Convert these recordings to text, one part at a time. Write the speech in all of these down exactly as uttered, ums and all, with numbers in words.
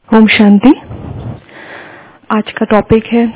ओम शांति। आज का टॉपिक है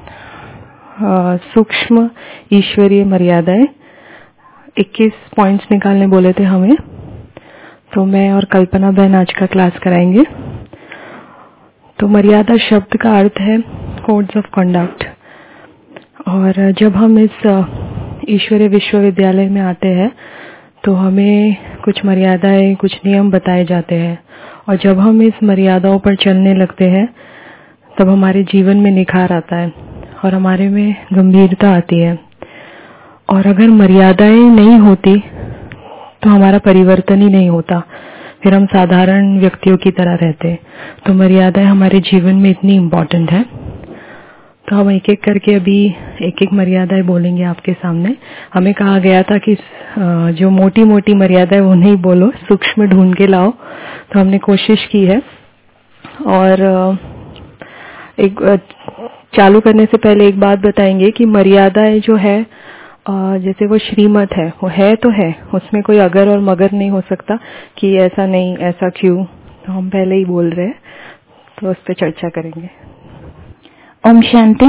सूक्ष्म ईश्वरीय मर्यादाएं। इक्कीस पॉइंट्स निकालने बोले थे हमें, तो मैं और कल्पना बहन आज का क्लास कराएंगे। तो मर्यादा शब्द का अर्थ है कोड्स ऑफ कंडक्ट, और जब हम इस ईश्वरीय विश्वविद्यालय में आते हैं तो हमें कुछ मर्यादाएं, कुछ नियम बताए जाते हैं, और जब हम इस मर्यादाओं पर चलने लगते हैं तब हमारे जीवन में निखार आता है और हमारे में गंभीरता आती है। और अगर मर्यादाएं नहीं होती तो हमारा परिवर्तन ही नहीं होता, फिर हम साधारण व्यक्तियों की तरह रहते। तो मर्यादाएं हमारे जीवन में इतनी इम्पोर्टेंट है। तो हम एक एक करके अभी एक एक मर्यादाएं बोलेंगे आपके सामने। हमें कहा गया था कि जो मोटी मोटी मर्यादाएं वो नहीं बोलो, सूक्ष्म ढूंढ के लाओ। तो हमने कोशिश की है। और एक चालू करने से पहले एक बात बताएंगे कि मर्यादाएं जो है, जैसे वो श्रीमत है, वो है तो है, उसमें कोई अगर और मगर नहीं हो सकता कि ऐसा नहीं, ऐसा क्यों। तो हम पहले ही बोल रहे हैं, तो उस पर चर्चा करेंगे। ओम शांति।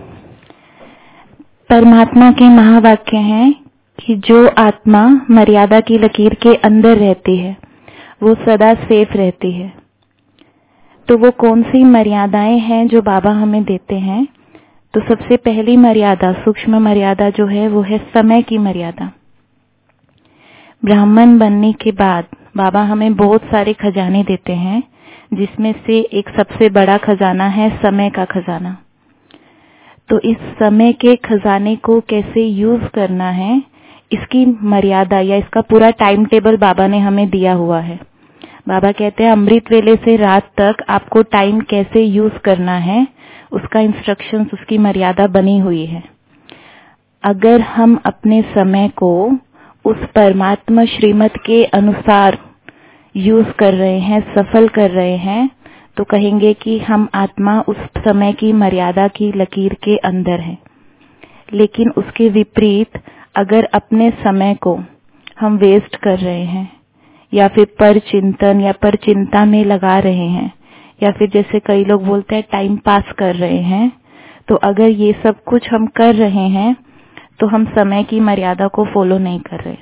परमात्मा के महावाक्य हैं कि जो आत्मा मर्यादा की लकीर के अंदर रहती है वो सदा सेफ रहती है। तो वो कौन सी मर्यादाएं हैं जो बाबा हमें देते हैं? तो सबसे पहली मर्यादा, सूक्ष्म मर्यादा जो है, वो है समय की मर्यादा। ब्राह्मण बनने के बाद बाबा हमें बहुत सारे खजाने देते हैं, जिसमें से एक सबसे बड़ा खजाना है समय का खजाना। तो इस समय के खजाने को कैसे यूज करना है, इसकी मर्यादा या इसका पूरा टाइम टेबल बाबा ने हमें दिया हुआ है। बाबा कहते हैं अमृत वेले से रात तक आपको टाइम कैसे यूज करना है, उसका इंस्ट्रक्शंस, उसकी मर्यादा बनी हुई है। अगर हम अपने समय को उस परमात्मा श्रीमत के अनुसार यूज कर रहे हैं, सफल कर रहे हैं, तो कहेंगे कि हम आत्मा उस समय की मर्यादा की लकीर के अंदर है। लेकिन उसके विपरीत अगर अपने समय को हम वेस्ट कर रहे हैं, या फिर पर चिंतन या पर चिंता में लगा रहे हैं, या फिर जैसे कई लोग बोलते हैं टाइम पास कर रहे हैं, तो अगर ये सब कुछ हम कर रहे हैं तो हम समय की मर्यादा को फॉलो नहीं कर रहे।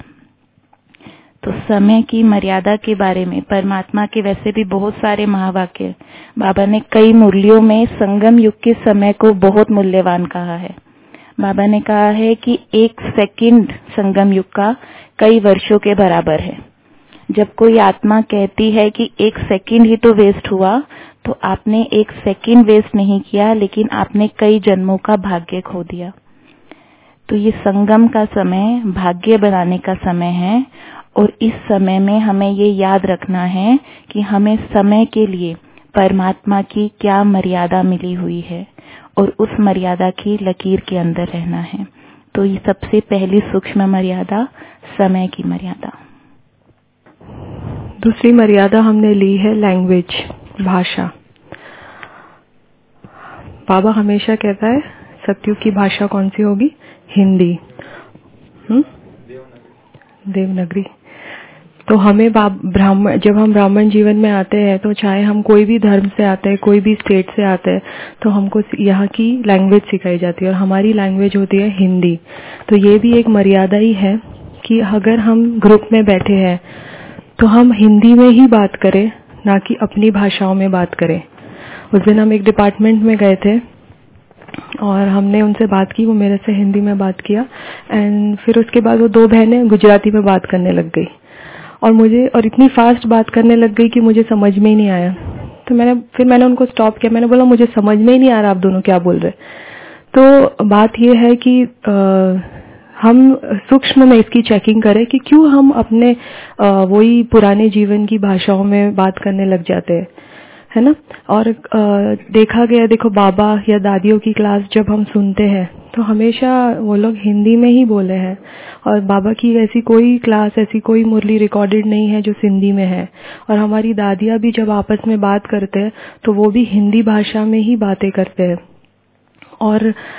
तो समय की मर्यादा के बारे में परमात्मा के वैसे भी बहुत सारे महावाक्य, बाबा ने कई मुरलियों में संगम युग के समय को बहुत मूल्यवान कहा है। बाबा ने कहा है कि एक सेकंड संगम युग का कई वर्षों के बराबर है। जब कोई आत्मा कहती है कि एक सेकंड ही तो वेस्ट हुआ, तो आपने एक सेकंड वेस्ट नहीं किया, लेकिन आपने कई जन्मों का भाग्य खो दिया। तो ये संगम का समय भाग्य बनाने का समय है, और इस समय में हमें ये याद रखना है कि हमें समय के लिए परमात्मा की क्या मर्यादा मिली हुई है, और उस मर्यादा की लकीर के अंदर रहना है। तो ये सबसे पहली सूक्ष्म मर्यादा, समय की मर्यादा। दूसरी मर्यादा हमने ली है लैंग्वेज, भाषा। बाबा हमेशा कहता है सत्युग की भाषा कौन सी होगी? हिंदी, हम्म देवनागरी। तो हमें ब्राह्मण, जब हम ब्राह्मण जीवन में आते हैं, तो चाहे हम कोई भी धर्म से आते हैं, कोई भी स्टेट से आते हैं, तो हमको यहाँ की लैंग्वेज सिखाई जाती है, और हमारी लैंग्वेज होती है हिंदी। तो ये भी एक मर्यादा ही है कि अगर हम ग्रुप में बैठे हैं तो हम हिंदी में ही बात करें, ना कि अपनी भाषाओं में बात करें। उस दिन हम एक डिपार्टमेंट में गए थे और हमने उनसे बात की, वो मेरे से हिंदी में बात किया, एंड फिर उसके बाद वो दो बहनें गुजराती में बात करने लग गई, और मुझे और इतनी फास्ट बात करने लग गई कि मुझे समझ में ही नहीं आया। तो मैंने फिर मैंने उनको स्टॉप किया, मैंने बोला मुझे समझ में ही नहीं आ रहा आप दोनों क्या बोल रहे। तो बात ये है कि आ, हम सूक्ष्म में इसकी चेकिंग करें कि क्यों हम अपने वही पुराने जीवन की भाषाओं में बात करने लग जाते हैं, है ना। और आ, देखा गया, देखो बाबा या दादियों की क्लास जब हम सुनते हैं तो हमेशा वो लोग हिंदी में ही बोले हैं, और बाबा की ऐसी कोई क्लास, ऐसी कोई मुरली रिकॉर्डेड नहीं है जो सिंधी में है। और हमारी दादियाँ भी जब आपस में बात करते हैं तो वो भी हिंदी भाषा में ही बातें करते हैं। और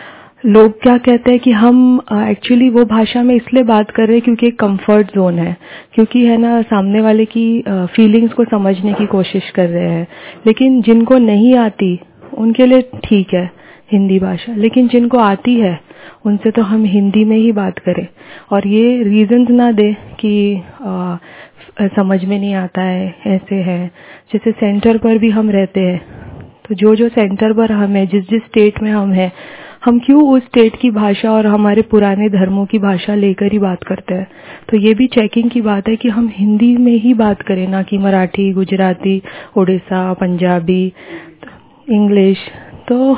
लोग क्या कहते हैं कि हम एक्चुअली uh, वो भाषा में इसलिए बात कर रहे हैं क्योंकि एक कंफर्ट जोन है, क्योंकि है ना सामने वाले की फीलिंग्स uh, को समझने की कोशिश कर रहे हैं। लेकिन जिनको नहीं आती उनके लिए ठीक है हिंदी भाषा, लेकिन जिनको आती है उनसे तो हम हिंदी में ही बात करें और ये रीजंस ना दे कि आ, समझ में नहीं आता है, ऐसे है। जैसे सेंटर पर भी हम रहते हैं, तो जो जो सेंटर पर हम है, जिस जिस स्टेट में हम हैं, हम क्यों उस स्टेट की भाषा और हमारे पुराने धर्मों की भाषा लेकर ही बात करते हैं। तो ये भी चेकिंग की बात है कि हम हिंदी में ही बात करें, ना कि मराठी, गुजराती, उड़ीसा, पंजाबी, इंग्लिश। तो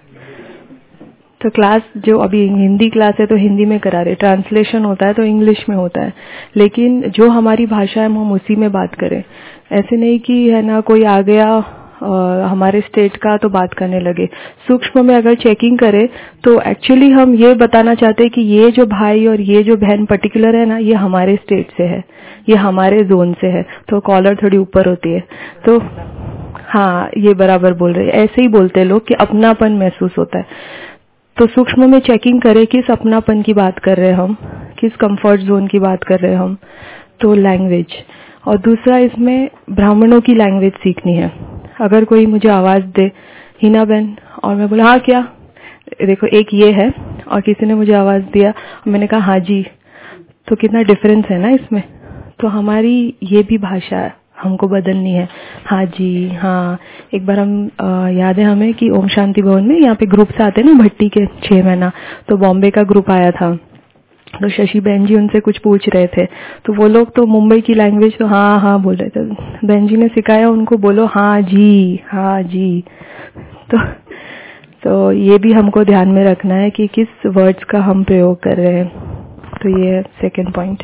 तो क्लास जो अभी हिंदी क्लास है तो हिंदी में करा रहे, ट्रांसलेशन होता है तो इंग्लिश में होता है, लेकिन जो हमारी भाषा है हम उसी में बात करें। ऐसे नहीं कि है ना कोई आ गया आ, हमारे स्टेट का तो बात करने लगे। सूक्ष्म में अगर चेकिंग करें तो एक्चुअली हम ये बताना चाहते हैं कि ये जो भाई और ये जो बहन पर्टिकुलर है ना, ये हमारे स्टेट से है, ये हमारे जोन से है। तो कॉलर थोड़ी ऊपर होती है, तो हाँ ये बराबर बोल रहे हैं। ऐसे ही बोलते हैं लोग कि अपनापन महसूस होता है। तो सूक्ष्म में चेकिंग करें किस अपनापन की बात कर रहे हैं हम, किस कंफर्ट जोन की बात कर रहे हैं हम। तो लैंग्वेज, और दूसरा इसमें ब्राह्मणों की लैंग्वेज सीखनी है। अगर कोई मुझे आवाज दे हिना बहन और मैं बोला हाँ क्या, देखो एक ये है और किसी ने मुझे आवाज दिया और मैंने कहा हाँ जी, तो कितना डिफरेंस है ना इसमें। तो हमारी ये भी भाषा है, हमको बदलनी है। हाँ जी हाँ। एक बार हम आ, याद है हमें कि ओम शांति भवन में यहाँ पे ग्रुप्स आते हैं ना भट्टी के, छह महीना, तो बॉम्बे का ग्रुप आया था। तो शशि बहन जी उनसे कुछ पूछ रहे थे, तो वो लोग तो मुंबई की लैंग्वेज तो हाँ हाँ बोल रहे थे। बहन जी ने सिखाया उनको, बोलो हाँ जी हाँ जी। तो तो ये भी हमको ध्यान में रखना है कि किस वर्ड्स का हम प्रयोग कर रहे हैं। तो ये सेकेंड पॉइंट।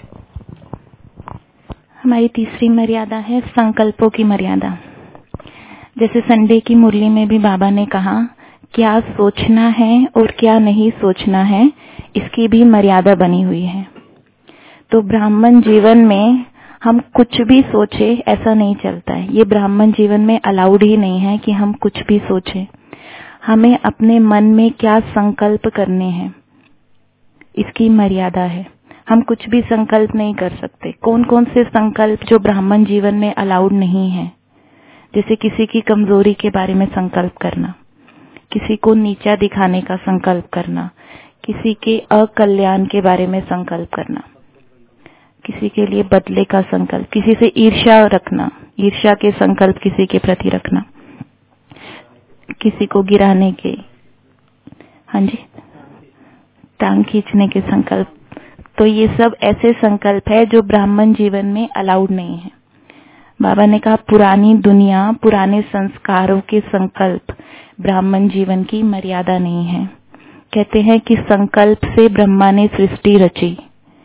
हमारी तीसरी मर्यादा है संकल्पों की मर्यादा। जैसे संडे की मुरली में भी बाबा ने कहा क्या सोचना है और क्या नहीं सोचना है, इसकी भी मर्यादा बनी हुई है। तो ब्राह्मण जीवन में हम कुछ भी सोचे ऐसा नहीं चलता है। ये ब्राह्मण जीवन में अलाउड ही नहीं है कि हम कुछ भी सोचें। हमें अपने मन में क्या संकल्प करने हैं, इसकी मर्यादा है। हम कुछ भी संकल्प नहीं कर सकते। कौन कौन से संकल्प जो ब्राह्मण जीवन में अलाउड नहीं है, जैसे किसी की कमजोरी के बारे में संकल्प करना, किसी को नीचा दिखाने का संकल्प करना, किसी के अकल्याण के बारे में संकल्प करना, किसी के लिए बदले का संकल्प, किसी से ईर्ष्या रखना, ईर्ष्या के संकल्प किसी के प्रति रखना, किसी को गिराने के, हाँ जी, टांग खींचने के संकल्प। तो ये सब ऐसे संकल्प है जो ब्राह्मण जीवन में अलाउड नहीं है। बाबा ने कहा पुरानी दुनिया, पुराने संस्कारों के संकल्प ब्राह्मण जीवन की मर्यादा नहीं है। कहते हैं कि संकल्प से ब्रह्मा ने सृष्टि रची।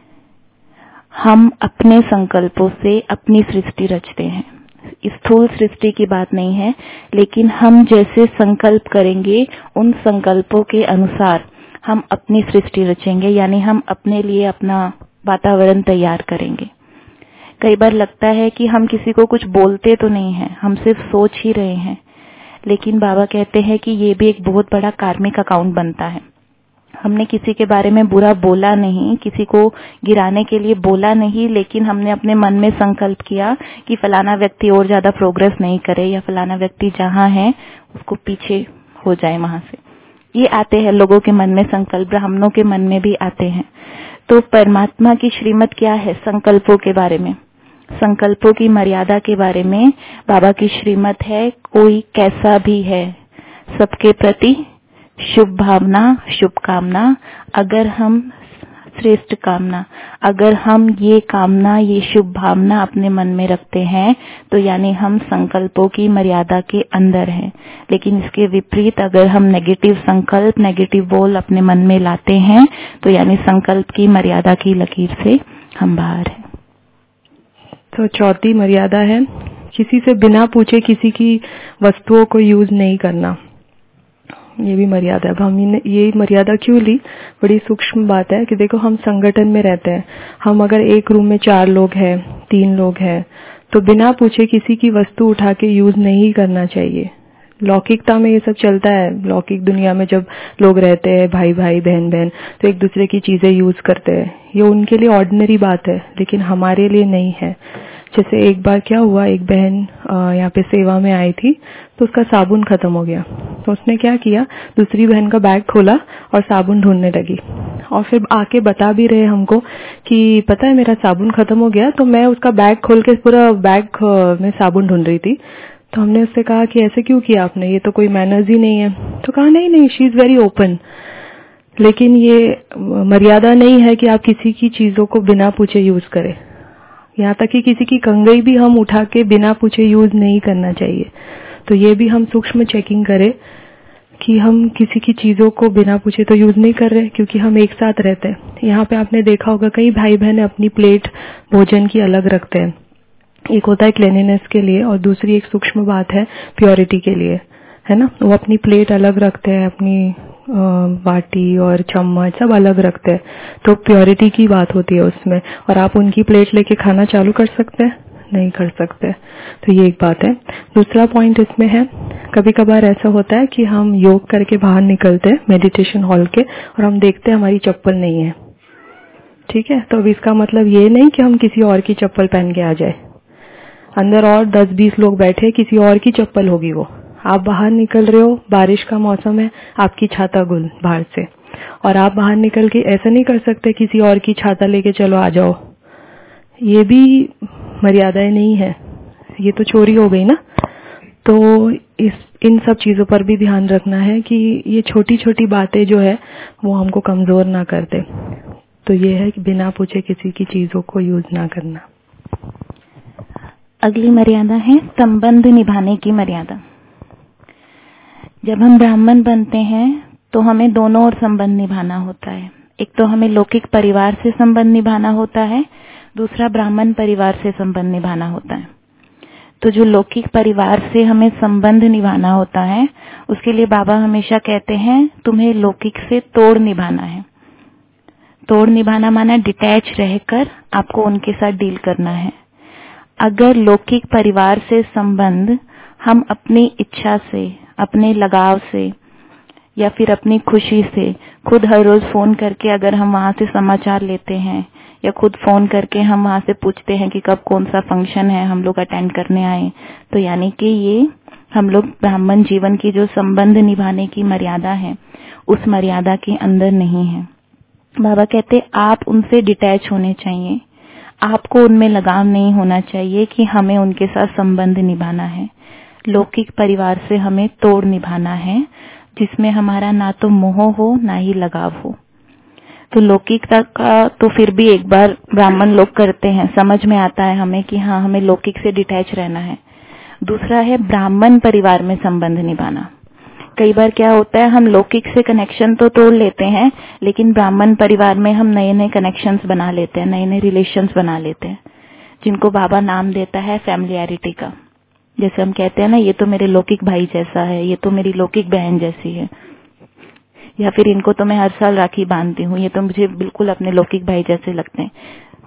हम अपने संकल्पों से अपनी सृष्टि रचते हैं। स्थूल सृष्टि की बात नहीं है, लेकिन हम जैसे संकल्प करेंगे उन संकल्पों के अनुसार हम अपनी सृष्टि रचेंगे, यानी हम अपने लिए अपना वातावरण तैयार करेंगे। कई बार लगता है कि हम किसी को कुछ बोलते तो नहीं है, हम सिर्फ सोच ही रहे हैं, लेकिन बाबा कहते हैं कि ये भी एक बहुत बड़ा कार्मिक अकाउंट बनता है। हमने किसी के बारे में बुरा बोला नहीं, किसी को गिराने के लिए बोला नहीं, लेकिन हमने अपने मन में संकल्प किया कि फलाना व्यक्ति और ज्यादा प्रोग्रेस नहीं करे, या फलाना व्यक्ति जहां है उसको पीछे हो जाए वहां से। ये आते हैं लोगों के मन में संकल्प, ब्राह्मणों के मन में भी आते हैं। तो परमात्मा की श्रीमत क्या है संकल्पों के बारे में, संकल्पों की मर्यादा के बारे में बाबा की श्रीमत है, कोई कैसा भी है सबके प्रति शुभ भावना, शुभ कामना। अगर हम श्रेष्ठ कामना, अगर हम ये कामना, ये शुभ भावना अपने मन में रखते हैं तो यानी हम संकल्पों की मर्यादा के अंदर हैं। लेकिन इसके विपरीत अगर हम नेगेटिव संकल्प, नेगेटिव बोल अपने मन में लाते हैं तो यानी संकल्प की मर्यादा की लकीर से हम बाहर हैं। तो चौथी मर्यादा है किसी से बिना पूछे किसी की वस्तुओं को यूज नहीं करना। ये भी मर्यादा है। अब हम ये मर्यादा क्यों ली, बड़ी सूक्ष्म बात है कि देखो हम संगठन में रहते हैं, हम अगर एक रूम में चार लोग हैं, तीन लोग हैं, तो बिना पूछे किसी की वस्तु उठा के यूज नहीं करना चाहिए। लौकिकता में ये सब चलता है। लौकिक दुनिया में जब लोग रहते हैं, भाई भाई बहन बहन, तो एक दूसरे की चीजें यूज करते हैं, ये उनके लिए ऑर्डिनरी बात है, लेकिन हमारे लिए नहीं है। जैसे एक बार क्या हुआ, एक बहन यहाँ पे सेवा में आई थी, तो उसका साबुन खत्म हो गया। तो उसने क्या किया, दूसरी बहन का बैग खोला और साबुन ढूंढने लगी, और फिर आके बता भी रहे हमको कि पता है मेरा साबुन खत्म हो गया, तो मैं उसका बैग खोल के पूरा बैग में साबुन ढूंढ रही थी। तो हमने उससे कहा कि ऐसे क्यों किया आपने, ये तो कोई मैनर्स ही नहीं है। तो कहा नहीं नहीं, शी इज वेरी ओपन। लेकिन ये मर्यादा नहीं है कि आप किसी की चीजों को बिना पूछे यूज करें। यहाँ तक कि किसी की कंघी भी हम उठा के बिना पूछे यूज नहीं करना चाहिए। तो ये भी हम सूक्ष्म चेकिंग करें कि हम किसी की चीजों को बिना पूछे तो यूज नहीं कर रहे, क्योंकि हम एक साथ रहते हैं। यहाँ पे आपने देखा होगा कई भाई बहन अपनी प्लेट भोजन की अलग रखते हैं। एक होता है क्लीनिनेस के लिए, और दूसरी एक सूक्ष्म बात है प्योरिटी के लिए, है ना। वो अपनी प्लेट अलग रखते हैं, अपनी बाटी और चम्मच सब अलग रखते हैं, तो प्योरिटी की बात होती है उसमें। और आप उनकी प्लेट लेके खाना चालू कर सकते हैं? नहीं कर सकते। तो ये एक बात है। दूसरा पॉइंट इसमें है, कभी कभार ऐसा होता है कि हम योग करके बाहर निकलते हैं मेडिटेशन हॉल के, और हम देखते हैं हमारी चप्पल नहीं है, ठीक है। तो अब इसका मतलब ये नहीं कि हम किसी और की चप्पल पहन के आ जाए। अंदर और दस बीस लोग बैठे, किसी और की चप्पल होगी वो। आप बाहर निकल रहे हो, बारिश का मौसम है, आपकी छाता गुल बाहर से, और आप बाहर निकल के ऐसा नहीं कर सकते किसी और की छाता लेके चलो आ जाओ। ये भी मर्यादाएं नहीं है, ये तो चोरी हो गई ना। तो इस इन सब चीजों पर भी ध्यान रखना है कि ये छोटी छोटी बातें जो है वो हमको कमजोर ना कर दे। तो ये है कि बिना पूछे किसी की चीजों को यूज ना करना। अगली मर्यादा है संबंध निभाने की मर्यादा। जब हम ब्राह्मण बनते हैं तो हमें दोनों ओर संबंध निभाना होता है। एक तो हमें लौकिक परिवार से संबंध निभाना होता है, दूसरा ब्राह्मण परिवार से संबंध निभाना होता है। तो जो लौकिक परिवार से हमें संबंध निभाना होता है, उसके लिए बाबा हमेशा कहते हैं तुम्हें लौकिक से तोड़ निभाना है। तोड़ निभाना माना डिटैच रहकर आपको उनके साथ डील करना है। अगर लौकिक परिवार से संबंध हम अपनी इच्छा से, अपने लगाव से या फिर अपनी खुशी से खुद हर रोज फोन करके अगर हम वहां से समाचार लेते हैं, या खुद फोन करके हम वहां से पूछते हैं कि कब कौन सा फंक्शन है, हम लोग अटेंड करने आए, तो यानी कि ये हम लोग ब्राह्मण जीवन की जो संबंध निभाने की मर्यादा है उस मर्यादा के अंदर नहीं है। बाबा कहते आप उनसे डिटैच होने चाहिए, आपको उनमें लगाव नहीं होना चाहिए कि हमें उनके साथ संबंध निभाना है। लौकिक परिवार से हमें तोड़ निभाना है, जिसमें हमारा ना तो मोह हो ना ही लगाव हो। तो लौकिकता का तो फिर भी एक बार ब्राह्मण लोग करते हैं, समझ में आता है हमें कि हाँ हमें लौकिक से डिटैच रहना है। दूसरा है ब्राह्मण परिवार में संबंध निभाना। कई बार क्या होता है, हम लौकिक से कनेक्शन तो तोड़ लेते हैं, लेकिन ब्राह्मण परिवार में हम नए नए कनेक्शंस बना लेते हैं, नए नए रिलेशंस बना लेते हैं, जिनको बाबा नाम देता है फैमिलियरिटी का। जैसे हम कहते हैं ना, ये तो मेरे लौकिक भाई जैसा है, ये तो मेरी लौकिक बहन जैसी है, या फिर इनको तो मैं हर साल राखी बांधती हूँ, ये तो मुझे बिल्कुल अपने लौकिक भाई जैसे लगते हैं,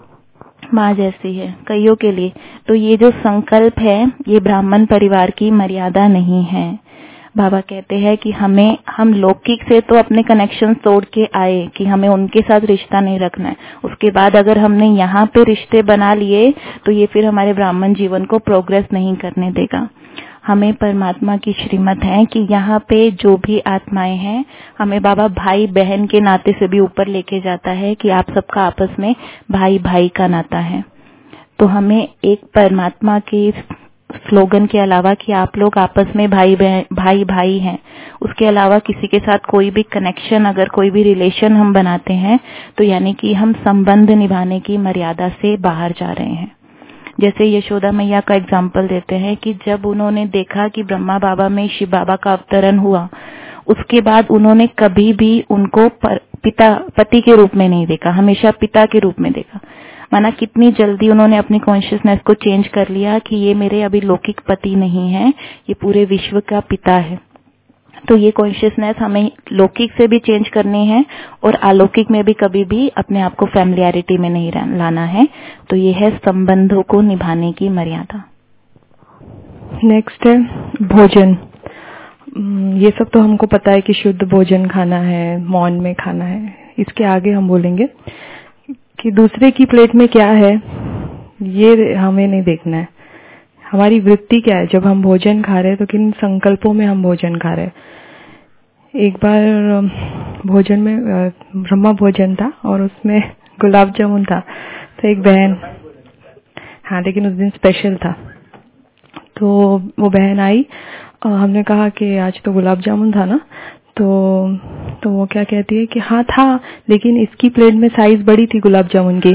माँ जैसी है कईयों के लिए। तो ये जो संकल्प है ये ब्राह्मण परिवार की मर्यादा नहीं है। बाबा कहते हैं कि हमें हम लौकिक से तो अपने कनेक्शन तोड़ के आए कि हमें उनके साथ रिश्ता नहीं रखना है। उसके बाद अगर हमने यहाँ पे रिश्ते बना लिए तो ये फिर हमारे ब्राह्मण जीवन को प्रोग्रेस नहीं करने देगा। हमें परमात्मा की श्रीमत है कि यहाँ पे जो भी आत्माएं हैं, हमें बाबा भाई बहन के नाते से भी ऊपर लेके जाता है कि आप सबका आपस में भाई भाई का नाता है। तो हमें एक परमात्मा के स्लोगन के अलावा कि आप लोग आपस में भाई भाई भाई हैं, उसके अलावा किसी के साथ कोई भी कनेक्शन, अगर कोई भी रिलेशन हम बनाते हैं तो यानी कि हम संबंध निभाने की मर्यादा से बाहर जा रहे हैं। जैसे यशोदा मैया का एग्जाम्पल देते हैं कि जब उन्होंने देखा कि ब्रह्मा बाबा में शिव बाबा का अवतरण हुआ, उसके बाद उन्होंने कभी भी उनको पर, पिता पति के रूप में नहीं देखा, हमेशा पिता के रूप में देखा। माना कितनी जल्दी उन्होंने अपनी कॉन्शियसनेस को चेंज कर लिया कि ये मेरे अभी लौकिक पति नहीं है, ये पूरे विश्व का पिता है। तो ये कॉन्शियसनेस हमें लौकिक से भी चेंज करनी है और अलौकिक में भी कभी भी अपने आप को फैमिलियरिटी में नहीं लाना है। तो ये है संबंधों को निभाने की मर्यादा। नेक्स्ट है भोजन। ये सब तो हमको पता है कि शुद्ध भोजन खाना है, मौन में खाना है। इसके आगे हम बोलेंगे कि दूसरे की प्लेट में क्या है ये हमें नहीं देखना है। हमारी वृत्ति क्या है, जब हम भोजन खा रहे हैं तो किन संकल्पों में हम भोजन खा रहे हैं। एक बार भोजन में ब्रह्मा भोजन था और उसमें गुलाब जामुन था, तो एक बहन, हाँ लेकिन उस दिन स्पेशल था, तो वो बहन आई और हमने कहा कि आज तो गुलाब जामुन था ना, तो तो वो क्या कहती है कि हाँ था, लेकिन इसकी प्लेट में साइज बड़ी थी गुलाब जामुन की।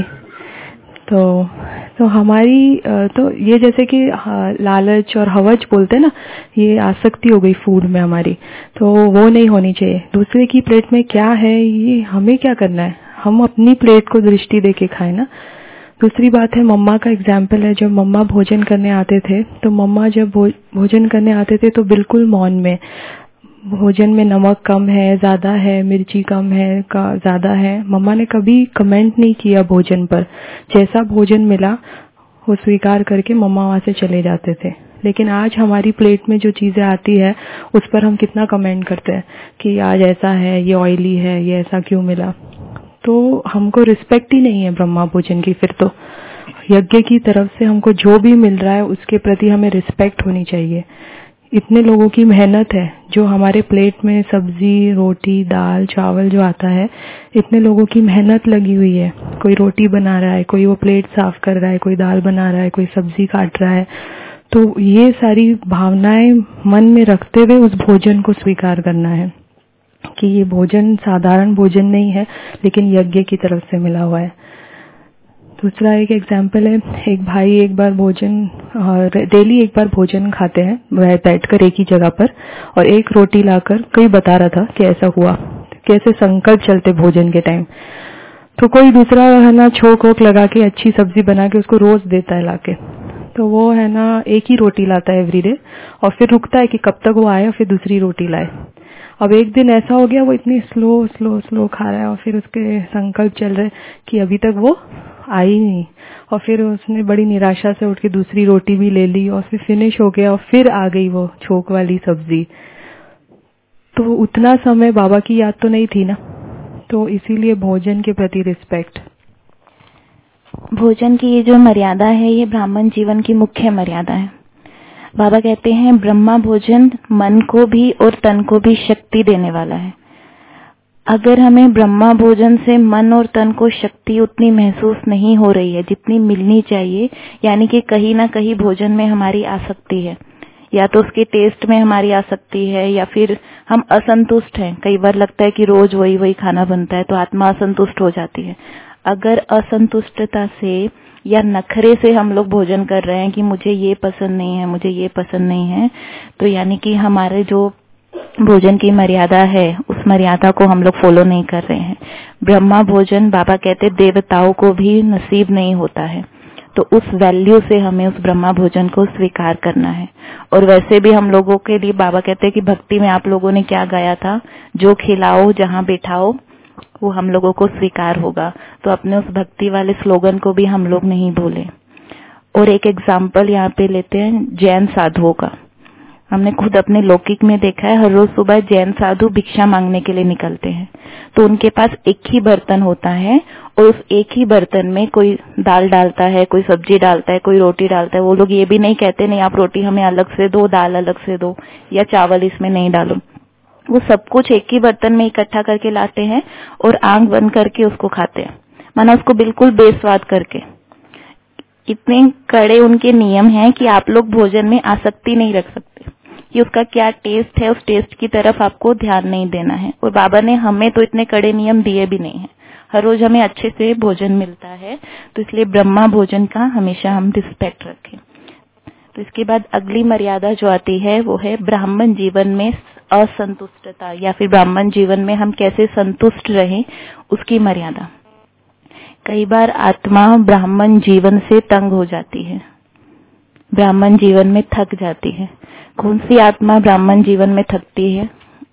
तो तो हमारी तो ये जैसे कि लालच और हवज बोलते हैं ना, ये आसक्ति हो गई फूड में हमारी, तो वो नहीं होनी चाहिए। दूसरे की प्लेट में क्या है ये हमें क्या करना है, हम अपनी प्लेट को दृष्टि दे के खाएं ना। दूसरी बात है, मम्मा का एग्जाम्पल है। जब मम्मा भोजन करने आते थे तो मम्मा जब भोजन करने आते थे तो बिल्कुल मौन में, भोजन में नमक कम है, ज्यादा है, मिर्ची कम है, का ज्यादा है, मम्मा ने कभी कमेंट नहीं किया भोजन पर। जैसा भोजन मिला वो स्वीकार करके मम्मा वहां से चले जाते थे। लेकिन आज हमारी प्लेट में जो चीजें आती है उस पर हम कितना कमेंट करते हैं कि आज ऐसा है, ये ऑयली है, ये ऐसा क्यों मिला। तो हमको रिस्पेक्ट ही नहीं है ब्रह्मा भोजन की। फिर तो यज्ञ की तरफ से हमको जो भी मिल रहा है उसके प्रति हमें रिस्पेक्ट होनी चाहिए। इतने लोगों की मेहनत है, जो हमारे प्लेट में सब्जी, रोटी, दाल, चावल जो आता है, इतने लोगों की मेहनत लगी हुई है। कोई रोटी बना रहा है, कोई वो प्लेट साफ कर रहा है, कोई दाल बना रहा है, कोई सब्जी काट रहा है। तो ये सारी भावनाएं मन में रखते हुए उस भोजन को स्वीकार करना है कि ये भोजन साधारण भोजन नहीं है, लेकिन यज्ञ की तरफ से मिला हुआ है। दूसरा एक एग्जाम्पल है, एक भाई एक बार भोजन, डेली एक बार भोजन खाते हैं बैठकर एक ही जगह पर, और एक रोटी लाकर कोई बता रहा था कि ऐसा हुआ, कैसे संकल्प चलते भोजन के टाइम। तो कोई दूसरा है ना छोक वोक लगा के अच्छी सब्जी बना के उसको रोज देता है लाके, तो वो है ना एक ही रोटी लाता है एवरीडे और फिर रुकता है कि कब तक वो आए और फिर दूसरी रोटी लाए। अब एक दिन ऐसा हो गया वो इतनी स्लो स्लो स्लो खा रहा है और फिर उसके संकल्प चल रहे कि अभी तक वो आई नहीं, और फिर उसने बड़ी निराशा से उठ के दूसरी रोटी भी ले ली और फिर फिनिश हो गया और फिर आ गई वो छोक वाली सब्जी। तो उतना समय बाबा की याद तो नहीं थी ना, तो इसीलिए भोजन के प्रति रिस्पेक्ट। भोजन की ये जो मर्यादा है ये ब्राह्मण जीवन की मुख्य मर्यादा है। बाबा कहते हैं ब्रह्मा भोजन मन को भी और तन को भी शक्ति देने वाला है। अगर हमें ब्रह्मा भोजन से मन और तन को शक्ति उतनी महसूस नहीं हो रही है जितनी मिलनी चाहिए, यानी कि कहीं ना कहीं भोजन में हमारी आसक्ति है, या तो उसके टेस्ट में हमारी आसक्ति है, या फिर हम असंतुष्ट हैं। कई बार लगता है कि रोज वही वही खाना बनता है तो आत्मा असंतुष्ट हो जाती है। अगर असंतुष्टता से या नखरे से हम लोग भोजन कर रहे हैं कि मुझे ये पसंद नहीं है, मुझे ये पसंद नहीं है, तो यानी कि हमारे जो भोजन की मर्यादा है उस मर्यादा को हम लोग फॉलो नहीं कर रहे हैं। ब्रह्मा भोजन बाबा कहते देवताओं को भी नसीब नहीं होता है, तो उस वैल्यू से हमें उस ब्रह्मा भोजन को स्वीकार करना है। और वैसे भी हम लोगों के लिए बाबा कहते हैं कि भक्ति में आप लोगों ने क्या गाया था, जो खिलाओ जहां बैठाओ वो हम लोगों को स्वीकार होगा। तो अपने उस भक्ति वाले स्लोगन को भी हम लोग नहीं भूले। और एक एग्जाम्पल यहाँ पे लेते हैं जैन साधुओं का। हमने खुद अपने लौकिक में देखा है, हर रोज सुबह जैन साधु भिक्षा मांगने के लिए निकलते हैं, तो उनके पास एक ही बर्तन होता है और उस एक ही बर्तन में कोई दाल डालता है, कोई सब्जी डालता है, कोई रोटी डालता है। वो लोग ये भी नहीं कहते नहीं आप रोटी हमें अलग से दो, दाल अलग से दो, या चावल इसमें नहीं डालो। वो सब कुछ एक ही बर्तन में इकट्ठा करके लाते हैं और आंख बंद करके उसको खाते हैं, माना उसको बिल्कुल बेस्वाद करके। इतने कड़े उनके नियम हैं कि आप लोग भोजन में आसक्ति नहीं रख सकते कि उसका क्या टेस्ट है, उस टेस्ट की तरफ आपको ध्यान नहीं देना है। और बाबा ने हमें तो इतने कड़े नियम दिए भी नहीं है, हर रोज हमें अच्छे से भोजन मिलता है, तो इसलिए ब्रह्मा भोजन का हमेशा हम रिस्पेक्ट रखें। तो इसके बाद अगली मर्यादा जो आती है वो है ब्राह्मण जीवन में असंतुष्टता, या फिर ब्राह्मण जीवन में हम कैसे संतुष्ट रहें उसकी मर्यादा। कई बार आत्मा ब्राह्मण जीवन से तंग हो जाती है, ब्राह्मण जीवन में थक जाती है। कौन सी आत्मा ब्राह्मण जीवन में थकती है?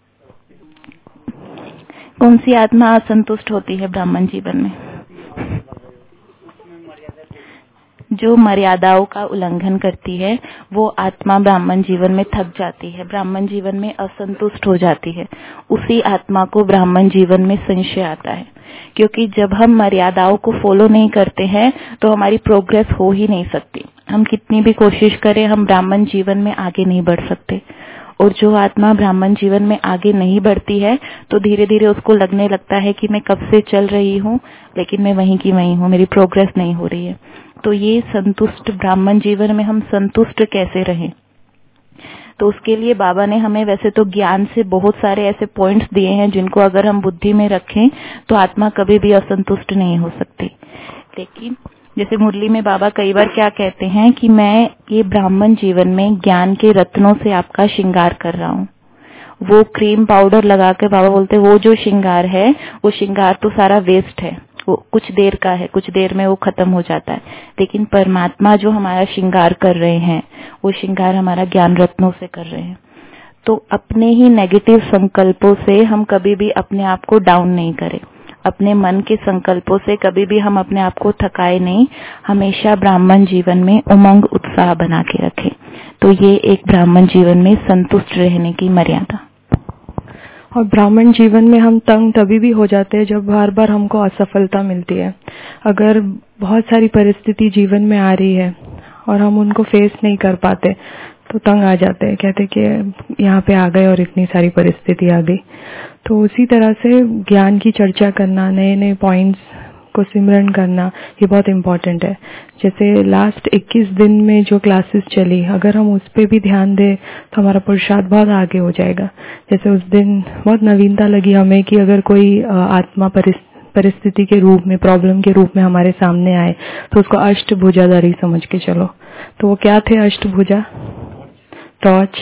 कौन सी आत्मा असंतुष्ट होती है ब्राह्मण जीवन में? जो मर्यादाओं का उल्लंघन करती है वो आत्मा ब्राह्मण जीवन में थक जाती है, ब्राह्मण जीवन में असंतुष्ट हो जाती है। उसी आत्मा को ब्राह्मण जीवन में संशय आता है, क्योंकि जब हम मर्यादाओं को फॉलो नहीं करते हैं तो हमारी प्रोग्रेस हो ही नहीं सकती। हम कितनी भी कोशिश करें, हम ब्राह्मण जीवन में आगे नहीं बढ़ सकते। और जो आत्मा ब्राह्मण जीवन में आगे नहीं बढ़ती है तो धीरे धीरे उसको लगने लगता है कि मैं कब से चल रही हूँ लेकिन मैं वहीं की वहीं हूँ, मेरी प्रोग्रेस नहीं हो रही है। तो ये संतुष्ट ब्राह्मण जीवन में हम संतुष्ट कैसे रहें, तो उसके लिए बाबा ने हमें वैसे तो ज्ञान से बहुत सारे ऐसे पॉइंट्स दिए हैं जिनको अगर हम बुद्धि में रखें तो आत्मा कभी भी असंतुष्ट नहीं हो सकती। लेकिन जैसे मुरली में बाबा कई बार क्या कहते हैं कि मैं ये ब्राह्मण जीवन में ज्ञान के रत्नों से आपका श्रृंगार कर रहा हूँ। वो क्रीम पाउडर लगा के बाबा बोलते वो जो श्रृंगार है वो श्रृंगार तो सारा वेस्ट है, वो कुछ देर का है, कुछ देर में वो खत्म हो जाता है। लेकिन परमात्मा जो हमारा श्रृंगार कर रहे हैं वो श्रृंगार हमारा ज्ञान रत्नों से कर रहे हैं। तो अपने ही नेगेटिव संकल्पों से हम कभी भी अपने आप को डाउन नहीं करें, अपने मन के संकल्पों से कभी भी हम अपने आप को थकाए नहीं, हमेशा ब्राह्मण जीवन में उमंग उत्साह बना के रखें। तो ये एक ब्राह्मण जीवन में संतुष्ट रहने की मर्यादा। और ब्राह्मण जीवन में हम तंग तभी भी हो जाते हैं जब बार बार हमको असफलता मिलती है। अगर बहुत सारी परिस्थिति जीवन में आ रही है और हम उनको फेस नहीं कर पाते तो तंग आ जाते हैं, कहते कि यहाँ पे आ गए और इतनी सारी परिस्थिति आ गई। तो उसी तरह से ज्ञान की चर्चा करना, नए नए पॉइंट्स को सिमरन करना, ये बहुत इम्पोर्टेंट है। जैसे लास्ट इक्कीस दिन में जो क्लासेस चली, अगर हम उस पर भी ध्यान दें तो हमारा पुरुषार्थ बहुत आगे हो जाएगा। जैसे उस दिन बहुत नवीनता लगी हमें कि अगर कोई आत्मा परिस्थिति के रूप में, प्रॉब्लम के रूप में हमारे सामने आए तो उसको अष्टभुजाधारी समझ के चलो। तो वो क्या थे अष्टभुजा? टॉर्च,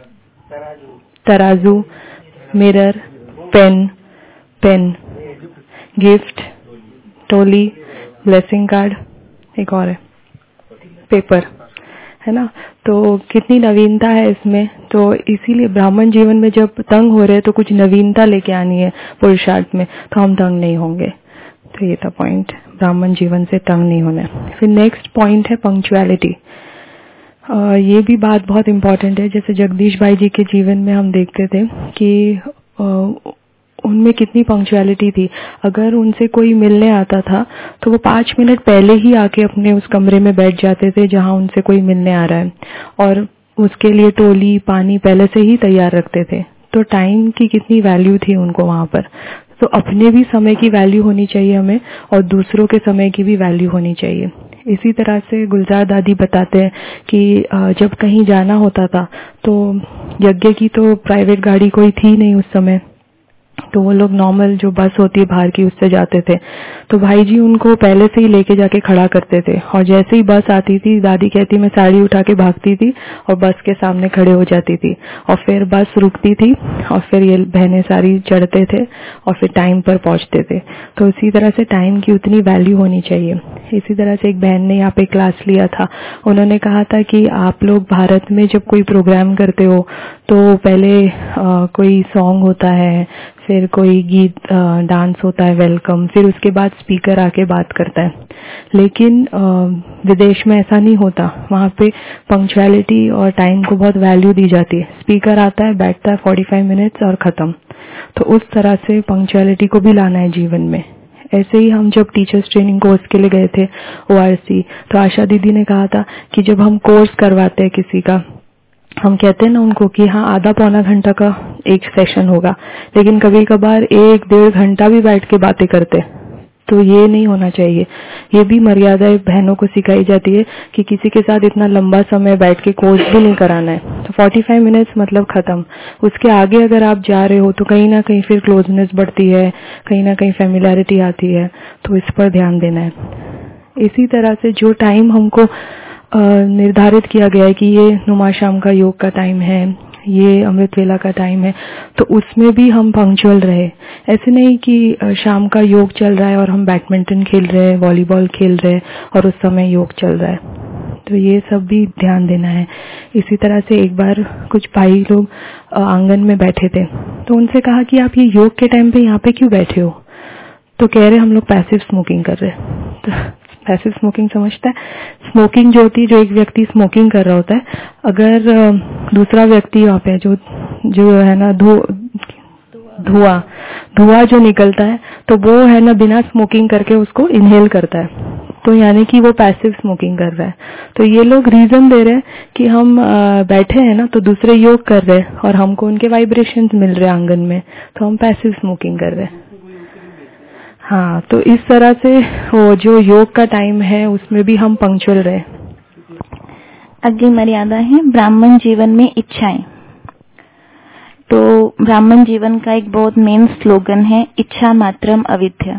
तराजू, मिरर, पेन, पेन, गिफ्ट, टोली, ब्लेसिंग कार्ड, एक और है पेपर, है ना। तो कितनी नवीनता है इसमें। तो इसीलिए ब्राह्मण जीवन में जब तंग हो रहे हैं तो कुछ नवीनता लेके आनी है पुरुषार्थ में, तो हम तंग नहीं होंगे। तो ये था पॉइंट, ब्राह्मण जीवन से तंग नहीं होना। फिर नेक्स्ट पॉइंट है पंक्चुअलिटी। ये भी बात बहुत इम्पोर्टेंट है। जैसे जगदीश भाई जी के जीवन में हम देखते थे कि आ, उनमें कितनी पंक्चुअलिटी थी। अगर उनसे कोई मिलने आता था तो वो पांच मिनट पहले ही आके अपने उस कमरे में बैठ जाते थे जहां उनसे कोई मिलने आ रहा है, और उसके लिए टोली, पानी पहले से ही तैयार रखते थे। तो टाइम की कितनी वैल्यू थी उनको वहां पर। तो अपने भी समय की वैल्यू होनी चाहिए हमें और दूसरों के समय की भी वैल्यू होनी चाहिए। इसी तरह से गुलजार दादी बताते हैं कि जब कहीं जाना होता था तो यज्ञ की तो प्राइवेट गाड़ी कोई थी नहीं उस समय, तो वो लोग नॉर्मल जो बस होती है बाहर की उससे जाते थे। तो भाई जी उनको पहले से ही लेके जाके खड़ा करते थे, और जैसे ही बस आती थी दादी कहती मैं साड़ी उठा के भागती थी और बस के सामने खड़े हो जाती थी, और फिर बस रुकती थी और फिर ये बहनें सारी चढ़ते थे और फिर टाइम पर पहुंचते थे। तो इसी तरह से टाइम की उतनी वैल्यू होनी चाहिए। इसी तरह से एक बहन ने यहाँ पे क्लास लिया था, उन्होंने कहा था कि आप लोग भारत में जब कोई प्रोग्राम करते हो तो पहले आ, कोई सॉन्ग होता है, फिर कोई गीत, डांस होता है, वेलकम, फिर उसके बाद स्पीकर आके बात करता है। लेकिन आ, विदेश में ऐसा नहीं होता, वहाँ पे पंक्चुअलिटी और टाइम को बहुत वैल्यू दी जाती है। स्पीकर आता है, बैठता है पैंतालीस मिनट्स और खत्म। तो उस तरह से पंक्चुअलिटी को भी लाना है जीवन में। ऐसे ही हम जब टीचर्स ट्रेनिंग कोर्स के लिए गए थे ओआरसी, तो आशा दीदी ने कहा था कि जब हम कोर्स करवाते हैं किसी का, हम कहते हैं ना उनको कि हाँ आधा पौना घंटा का एक सेशन होगा, लेकिन कभी कभार एक डेढ़ घंटा भी बैठ के बातें करते। तो ये नहीं होना चाहिए। ये भी मर्यादाएं बहनों को सिखाई जाती है कि किसी के साथ इतना लंबा समय बैठ के कोर्स भी नहीं कराना है। तो पैंतालीस मिनट्स मतलब खत्म। उसके आगे अगर आप जा रहे हो तो कहीं ना कहीं फिर क्लोजनेस बढ़ती है, कहीं ना कहीं फेमिलियरिटी आती है, तो इस पर ध्यान देना है। इसी तरह से जो टाइम हमको निर्धारित किया गया है कि ये नुमा शाम का योग का टाइम है, ये अमृत वेला का टाइम है, तो उसमें भी हम पंक्चुअल रहे। ऐसे नहीं कि शाम का योग चल रहा है और हम बैडमिंटन खेल रहे हैं, वॉलीबॉल खेल रहे हैं और उस समय योग चल रहा है। तो ये सब भी ध्यान देना है। इसी तरह से एक बार कुछ भाई लोग आंगन में बैठे थे, तो उनसे कहा कि आप ये योग के टाइम पे यहाँ पे क्यों बैठे हो? तो कह रहे हम लोग पैसिव स्मोकिंग कर रहे हैं। तो पैसिव स्मोकिंग समझता है? स्मोकिंग जो होती है, जो एक व्यक्ति स्मोकिंग कर रहा होता है, अगर दूसरा व्यक्ति वहाँ पे जो जो है ना धु धुआं धुआं जो निकलता है, तो वो है ना बिना स्मोकिंग करके उसको इनहेल करता है, तो यानी कि वो पैसिव स्मोकिंग कर रहा है। तो ये लोग रीजन दे रहे हैं कि हम बैठे हैं ना, तो दूसरे योग कर रहे हैं और हमको उनके वाइब्रेशंस मिल रहे हैं आंगन में, तो हम पैसिव स्मोकिंग कर रहे हैं। हाँ, तो इस तरह से वो जो योग का टाइम है उसमें भी हम पंक्चुअल रहे। अगली मर्यादा है ब्राह्मण जीवन में इच्छाएं। तो ब्राह्मण जीवन का एक बहुत मेन स्लोगन है, इच्छा मात्रम अविद्या।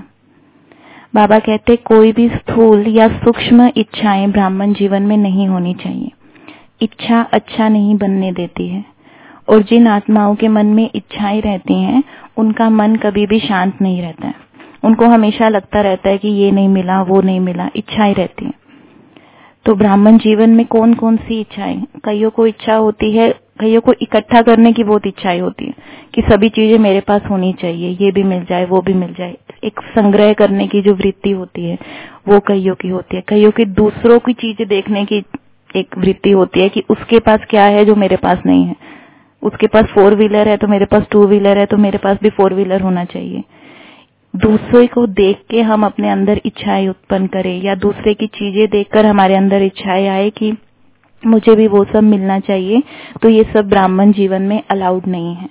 बाबा कहते कोई भी स्थूल या सूक्ष्म इच्छाएं ब्राह्मण जीवन में नहीं होनी चाहिए। इच्छा अच्छा नहीं बनने देती है, और जिन आत्माओं के मन में इच्छाएं रहती हैं उनका मन कभी भी शांत नहीं रहता है। उनको हमेशा लगता रहता है कि ये नहीं मिला, वो नहीं मिला, इच्छाएं रहती हैं। तो ब्राह्मण जीवन में कौन कौन सी इच्छाएं? कईयों को इच्छा होती है, कईयों को इकट्ठा करने की बहुत इच्छाएं होती है कि सभी चीजें मेरे पास होनी चाहिए, ये भी मिल जाए, वो भी मिल जाए। एक संग्रह करने की जो वृत्ति होती है वो कईयों की होती है। कईयों की दूसरों की चीजें देखने की एक वृत्ति होती है कि उसके पास क्या है जो मेरे पास नहीं है। उसके पास फोर व्हीलर है तो मेरे पास टू व्हीलर है, तो मेरे पास भी फोर व्हीलर होना चाहिए। दूसरे को देख के हम अपने अंदर इच्छाएं उत्पन्न करें, या दूसरे की चीजें देखकर हमारे अंदर इच्छाएं आए कि मुझे भी वो सब मिलना चाहिए, तो ये सब ब्राह्मण जीवन में अलाउड नहीं है।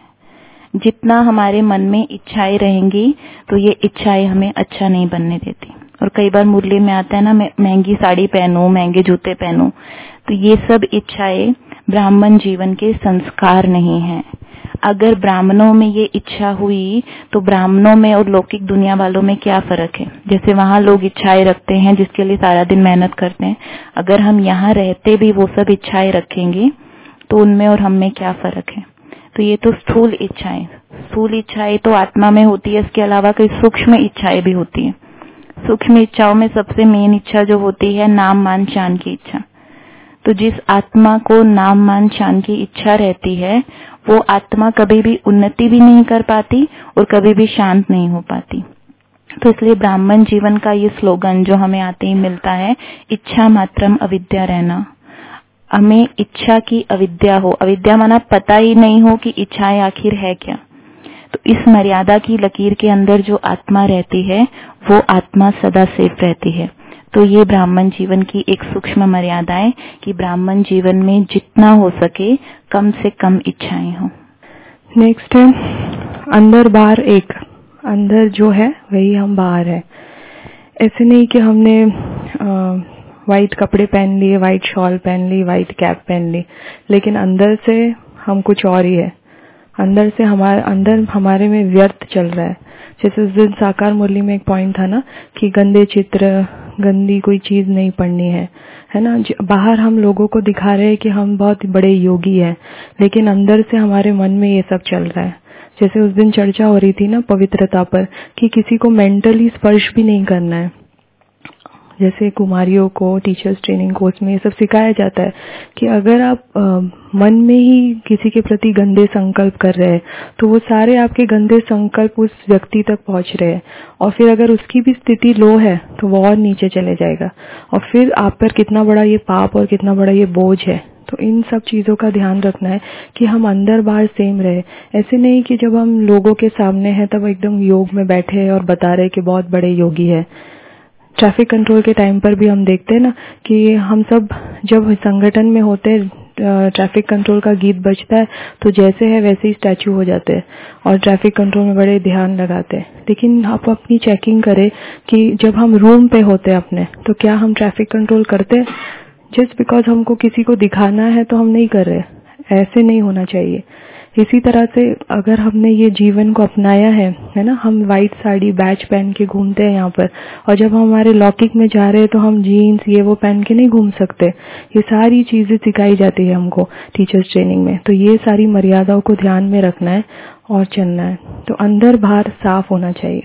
जितना हमारे मन में इच्छाएं रहेंगी तो ये इच्छाएं हमें अच्छा नहीं बनने देती। और कई बार मुरली में आता है ना, मैं महंगी साड़ी पहनूं, महंगे जूते पहनूं, तो ये सब इच्छाएं ब्राह्मण जीवन के संस्कार नहीं है। अगर ब्राह्मणों में ये इच्छा हुई तो ब्राह्मणों में और लौकिक दुनिया वालों में क्या फर्क है? जैसे वहां लोग इच्छाएं रखते हैं जिसके लिए सारा दिन मेहनत करते हैं, अगर हम यहाँ रहते भी वो सब इच्छाएं रखेंगे तो उनमें और हम में क्या फर्क है? तो ये तो स्थूल इच्छाएं। स्थूल इच्छाएं तो आत्मा में होती है, इसके अलावा कई सूक्ष्म इच्छाएं भी होती है। सूक्ष्म इच्छाओं में सबसे मेन इच्छा जो होती है नाम मान शान की इच्छा। तो जिस आत्मा को नाम मान शान की इच्छा रहती है वो आत्मा कभी भी उन्नति भी नहीं कर पाती और कभी भी शांत नहीं हो पाती। तो इसलिए ब्राह्मण जीवन का ये स्लोगन जो हमें आते ही मिलता है, इच्छा मात्रम अविद्या रहना। हमें इच्छा की अविद्या हो, अविद्या माना पता ही नहीं हो कि इच्छाएं आखिर है क्या। तो इस मर्यादा की लकीर के अंदर जो आत्मा रहती है वो आत्मा सदा सेफ रहती है। तो ये ब्राह्मण जीवन की एक सूक्ष्म मर्यादा है कि ब्राह्मण जीवन में जितना हो सके कम से कम इच्छाएं हो। नेक्स्ट है अंदर बाहर एक। अंदर जो है वही हम बाहर है। ऐसे नहीं कि हमने व्हाइट कपड़े पहन लिए, व्हाइट शॉल पहन ली, व्हाइट कैप पहन ली, लेकिन अंदर से हम कुछ और ही है। अंदर से हमारे अंदर हमारे में व्यर्थ चल रहा है। जैसे उस दिन साकार मुरली में एक पॉइंट था ना कि गंदे चित्र, गंदी कोई चीज नहीं पढ़नी है, है ना। बाहर हम लोगों को दिखा रहे हैं कि हम बहुत बड़े योगी हैं, लेकिन अंदर से हमारे मन में ये सब चल रहा है। जैसे उस दिन चर्चा हो रही थी ना पवित्रता पर कि किसी को मेंटली स्पर्श भी नहीं करना है। जैसे कुमारियों को टीचर्स ट्रेनिंग कोर्स में ये सब सिखाया जाता है कि अगर आप आ, मन में ही किसी के प्रति गंदे संकल्प कर रहे हैं तो वो सारे आपके गंदे संकल्प उस व्यक्ति तक पहुंच रहे हैं, और फिर अगर उसकी भी स्थिति लो है तो वो और नीचे चले जाएगा, और फिर आप पर कितना बड़ा ये पाप और कितना बड़ा ये बोझ है। तो इन सब चीजों का ध्यान रखना है कि हम अंदर बाहर सेम रहे। ऐसे नहीं कि जब हम लोगों के सामने हैं तब एकदम योग में बैठे हैं और बता रहे कि बहुत बड़े योगी है। ट्रैफिक कंट्रोल के टाइम पर भी हम देखते हैं ना कि हम सब जब संगठन में होते हैं, ट्रैफिक कंट्रोल का गीत बजता है तो जैसे है वैसे ही स्टैचू हो जाते हैं और ट्रैफिक कंट्रोल में बड़े ध्यान लगाते हैं। लेकिन आप अपनी चेकिंग करें कि जब हम रूम पे होते हैं अपने, तो क्या हम ट्रैफिक कंट्रोल करते हैं? जस्ट बिकॉज हमको किसी को दिखाना है तो हम नहीं कर रहे। ऐसे नहीं होना चाहिए। इसी तरह से अगर हमने ये जीवन को अपनाया है, है ना, हम व्हाइट साड़ी बैच पहन के घूमते हैं यहाँ पर, और जब हम हमारे लौकिक में जा रहे हैं तो हम जीन्स ये वो पहन के नहीं घूम सकते। ये सारी चीजें सिखाई जाती है हमको टीचर्स ट्रेनिंग में। तो ये सारी मर्यादाओं को ध्यान में रखना है और चलना है। तो अंदर बाहर साफ होना चाहिए।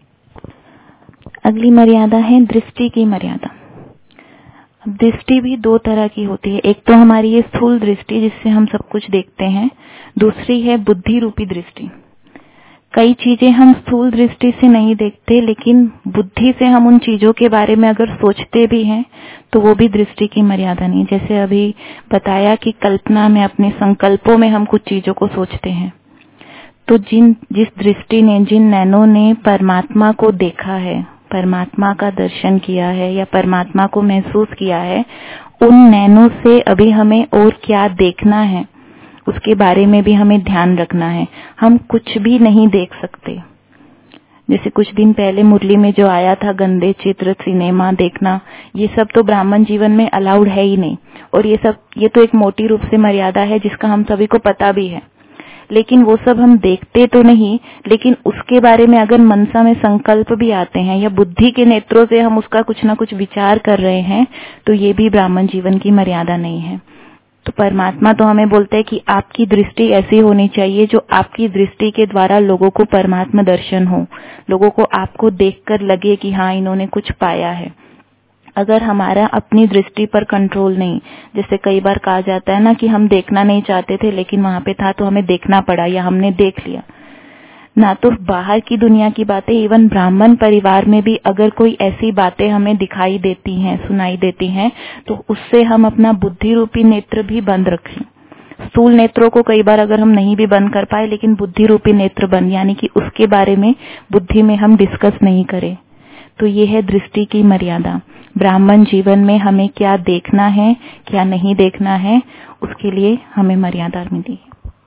अगली मर्यादा है दृष्टि की मर्यादा। दृष्टि भी दो तरह की होती है। एक तो हमारी ये स्थूल दृष्टि जिससे हम सब कुछ देखते हैं, दूसरी है बुद्धि रूपी दृष्टि। कई चीजें हम स्थूल दृष्टि से नहीं देखते, लेकिन बुद्धि से हम उन चीजों के बारे में अगर सोचते भी हैं तो वो भी दृष्टि की मर्यादा नहीं। जैसे अभी बताया कि कल्पना में, अपने संकल्पों में हम कुछ चीजों को सोचते हैं, तो जिन जिस दृष्टि ने, जिन नैनों ने परमात्मा को देखा है, परमात्मा का दर्शन किया है या परमात्मा को महसूस किया है, उन नैनों से अभी हमें और क्या देखना है उसके बारे में भी हमें ध्यान रखना है। हम कुछ भी नहीं देख सकते। जैसे कुछ दिन पहले मुरली में जो आया था, गंदे चित्र, सिनेमा देखना, ये सब तो ब्राह्मण जीवन में अलाउड है ही नहीं। और ये सब, ये तो एक मोटी रूप से मर्यादा है जिसका हम सभी को पता भी है, लेकिन वो सब हम देखते तो नहीं, लेकिन उसके बारे में अगर मनसा में संकल्प भी आते हैं या बुद्धि के नेत्रों से हम उसका कुछ ना कुछ विचार कर रहे हैं, तो ये भी ब्राह्मण जीवन की मर्यादा नहीं है। तो परमात्मा तो हमें बोलते हैं कि आपकी दृष्टि ऐसी होनी चाहिए जो आपकी दृष्टि के द्वारा लोगों को परमात्मा दर्शन हो, लोगों को आपको देखकर लगे कि हाँ, इन्होंने कुछ पाया है। अगर हमारा अपनी दृष्टि पर कंट्रोल नहीं, जैसे कई बार कहा जाता है ना कि हम देखना नहीं चाहते थे लेकिन वहां पे था तो हमें देखना पड़ा या हमने देख लिया ना। तो बाहर की दुनिया की बातें, इवन ब्राह्मण परिवार में भी अगर कोई ऐसी बातें हमें दिखाई देती हैं, सुनाई देती हैं, तो उससे हम अपना बुद्धि रूपी नेत्र भी बंद रखें। स्थूल नेत्रों को कई बार अगर हम नहीं भी बंद कर पाए, लेकिन बुद्धि रूपी नेत्र बंद, यानी कि उसके बारे में बुद्धि में हम डिस्कस नहीं करें। तो ये है दृष्टि की मर्यादा। ब्राह्मण जीवन में हमें क्या देखना है, क्या नहीं देखना है, उसके लिए हमें मर्यादा मिली।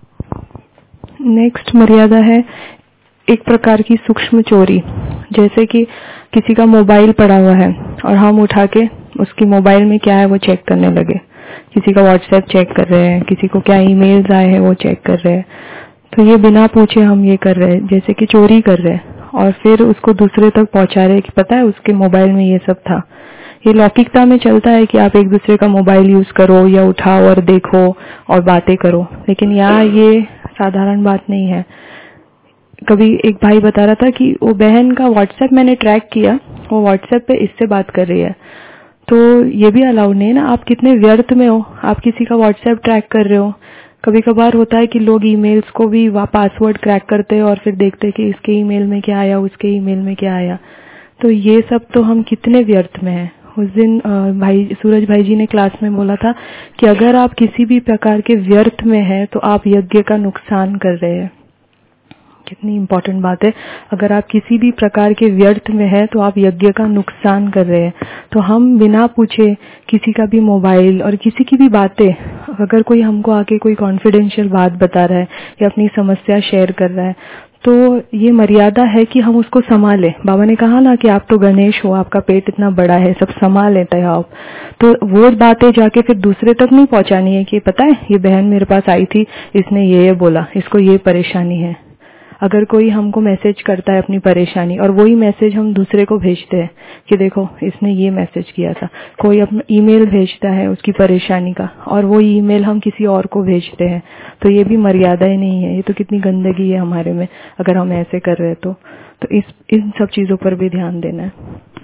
नेक्स्ट मर्यादा है एक प्रकार की सूक्ष्म चोरी। जैसे कि किसी का मोबाइल पड़ा हुआ है और हम उठा के उसकी मोबाइल में क्या है वो चेक करने लगे। किसी का व्हाट्सएप चेक कर रहे हैं, किसी को क्या ईमेल्स आए हैं वो चेक कर रहे हैं। तो ये बिना पूछे हम ये कर रहे हैं, जैसे कि चोरी कर रहे हैं, और फिर उसको दूसरे तक पहुंचा रहे हैं कि पता है उसके मोबाइल में ये सब था। ये लौकिकता में चलता है कि आप एक दूसरे का मोबाइल यूज करो या उठाओ और देखो और बातें करो, लेकिन यहाँ ये साधारण बात नहीं है। कभी एक भाई बता रहा था कि वो बहन का व्हाट्सएप मैंने ट्रैक किया, वो व्हाट्सएप पे इससे बात कर रही है, तो ये भी अलाउड नहीं है ना। आप कितने व्यर्थ में हो, आप किसी का व्हाट्सएप ट्रैक कर रहे हो। कभी कभार होता है कि लोग ईमेल्स को भी पासवर्ड क्रैक करते हैं और फिर देखते हैं कि इसके ईमेल में क्या आया, उसके ईमेल में क्या आया। तो ये सब तो हम कितने व्यर्थ में हैं। उस दिन भाई सूरज भाई जी ने क्लास में बोला था कि अगर आप किसी भी प्रकार के व्यर्थ में हैं तो आप यज्ञ का नुकसान कर रहे हैं। कितनी इम्पोर्टेंट बात है। अगर आप किसी भी प्रकार के व्यर्थ में हैं तो आप यज्ञ का नुकसान कर रहे हैं। तो हम बिना पूछे किसी का भी मोबाइल और किसी की भी बातें, अगर कोई हमको आके कोई कॉन्फिडेंशियल बात बता रहा है या अपनी समस्या शेयर कर रहा है, तो ये मर्यादा है कि हम उसको संभालें। बाबा ने कहा ना कि आप तो गणेश हो, आपका पेट इतना बड़ा है, सब संभाल लेते हैं आप। तो वो बातें जाके फिर दूसरे तक नहीं पहुंचानी है कि पता है ये बहन मेरे पास आई थी, इसने ये ये बोला, इसको ये परेशानी है। अगर कोई हमको मैसेज करता है अपनी परेशानी और वही मैसेज हम दूसरे को भेजते हैं कि देखो इसने ये मैसेज किया था, कोई अपना ईमेल भेजता है उसकी परेशानी का और वो ईमेल हम किसी और को भेजते हैं, तो ये भी मर्यादा ही नहीं है। ये तो कितनी गंदगी है हमारे में अगर हम ऐसे कर रहे हैं। तो तो इस इन सब चीजों पर भी ध्यान देना है।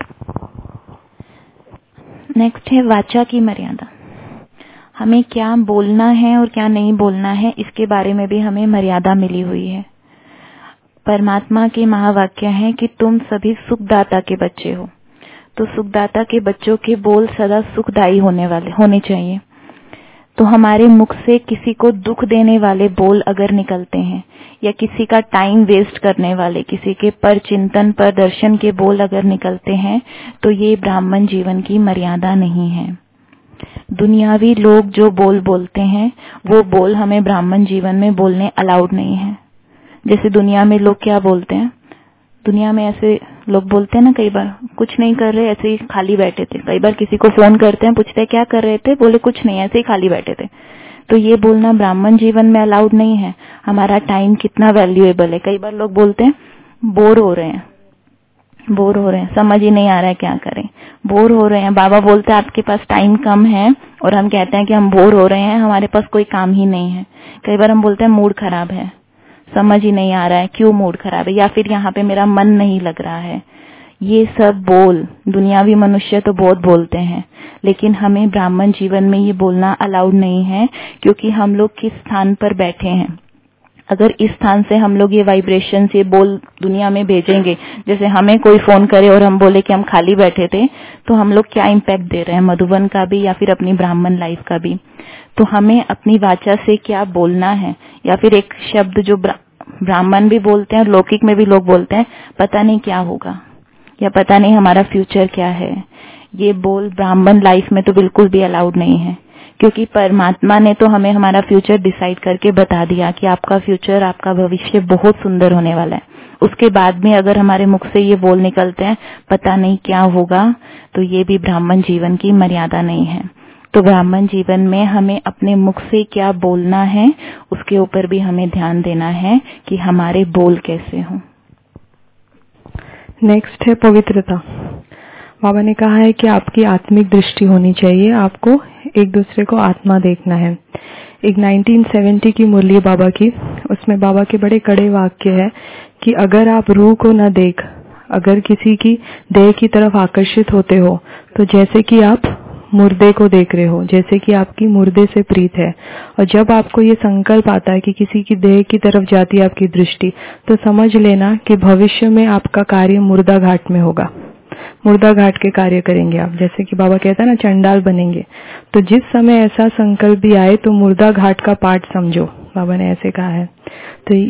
नेक्स्ट है वाचा की मर्यादा। हमें क्या बोलना है और क्या नहीं बोलना है, इसके बारे में भी हमें मर्यादा मिली हुई है। परमात्मा के महावाक्य है कि तुम सभी सुखदाता के बच्चे हो, तो सुखदाता के बच्चों के बोल सदा सुखदायी होने वाले होने चाहिए। तो हमारे मुख से किसी को दुख देने वाले बोल अगर निकलते हैं या किसी का टाइम वेस्ट करने वाले, किसी के पर चिंतन पर दर्शन के बोल अगर निकलते हैं, तो ये ब्राह्मण जीवन की मर्यादा नहीं है। दुनियावी लोग जो बोल बोलते हैं वो बोल हमें ब्राह्मण जीवन में बोलने अलाउड नहीं है। जैसे दुनिया में लोग क्या बोलते हैं, दुनिया में ऐसे लोग बोलते हैं ना, कई बार कुछ नहीं कर रहे, ऐसे ही खाली बैठे थे। कई बार किसी को फोन करते हैं, पूछते हैं क्या कर रहे थे, बोले कुछ नहीं, ऐसे ही खाली बैठे थे। तो ये बोलना ब्राह्मण जीवन में अलाउड नहीं है। हमारा टाइम कितना वैल्यूएबल है। कई बार लोग बोलते हैं बोर हो रहे हैं, बोर हो रहे हैं, समझ ही नहीं आ रहा है क्या करें, बोर हो रहे हैं। बाबा बोलते हैं आपके पास टाइम कम है, और हम कहते हैं कि हम बोर हो रहे हैं, हमारे पास कोई काम ही नहीं है। कई बार हम बोलते हैं मूड खराब है, समझ ही नहीं आ रहा है क्यों मूड खराब है, या फिर यहाँ पे मेरा मन नहीं लग रहा है। ये सब बोल दुनियावी मनुष्य तो बहुत बोलते हैं, लेकिन हमें ब्राह्मण जीवन में ये बोलना अलाउड नहीं है, क्योंकि हम लोग किस स्थान पर बैठे हैं। अगर इस स्थान से हम लोग ये वाइब्रेशन ये बोल दुनिया में भेजेंगे, जैसे हमें कोई फोन करे और हम बोले कि हम खाली बैठे थे, तो हम लोग क्या इम्पैक्ट दे रहे हैं मधुबन का भी या फिर अपनी ब्राह्मण लाइफ का भी। तो हमें अपनी वाचा से क्या बोलना है, या फिर एक शब्द जो ब्राह्मण भी बोलते हैं और लौकिक में भी लोग बोलते हैं, पता नहीं क्या होगा या पता नहीं हमारा फ्यूचर क्या है, ये बोल ब्राह्मण लाइफ में तो बिल्कुल भी अलाउड नहीं है। क्योंकि परमात्मा ने तो हमें हमारा फ्यूचर डिसाइड करके बता दिया कि आपका फ्यूचर, आपका भविष्य बहुत सुंदर होने वाला है। उसके बाद में अगर हमारे मुख से ये बोल निकलते हैं पता नहीं क्या होगा, तो ये भी ब्राह्मण जीवन की मर्यादा नहीं है। तो ब्राह्मण जीवन में हमें अपने मुख से क्या बोलना है उसके ऊपर भी हमें ध्यान देना है कि हमारे बोल कैसे हों। नेक्स्ट है पवित्रता। बाबा ने कहा है कि आपकी आत्मिक दृष्टि होनी चाहिए, आपको एक दूसरे को आत्मा देखना है। एक उन्नीस सौ सत्तर की मुरली बाबा की, उसमें बाबा के बड़े कड़े वाक्य है कि अगर आप रूह को न देख, अगर किसी की देह की तरफ आकर्षित होते हो तो जैसे कि आप मुर्दे को देख रहे हो, जैसे कि आपकी मुर्दे से प्रीत है। और जब आपको ये संकल्प आता है कि किसी की देह की तरफ जाती है आपकी दृष्टि, तो समझ लेना कि भविष्य में आपका कार्य मुर्दा घाट में होगा, मुर्दा घाट के कार्य करेंगे आप। जैसे कि बाबा कहता है ना, चंडाल बनेंगे। तो जिस समय ऐसा संकल्प भी आए तो मुर्दा घाट का पाठ समझो, बाबा ने ऐसे कहा है। तो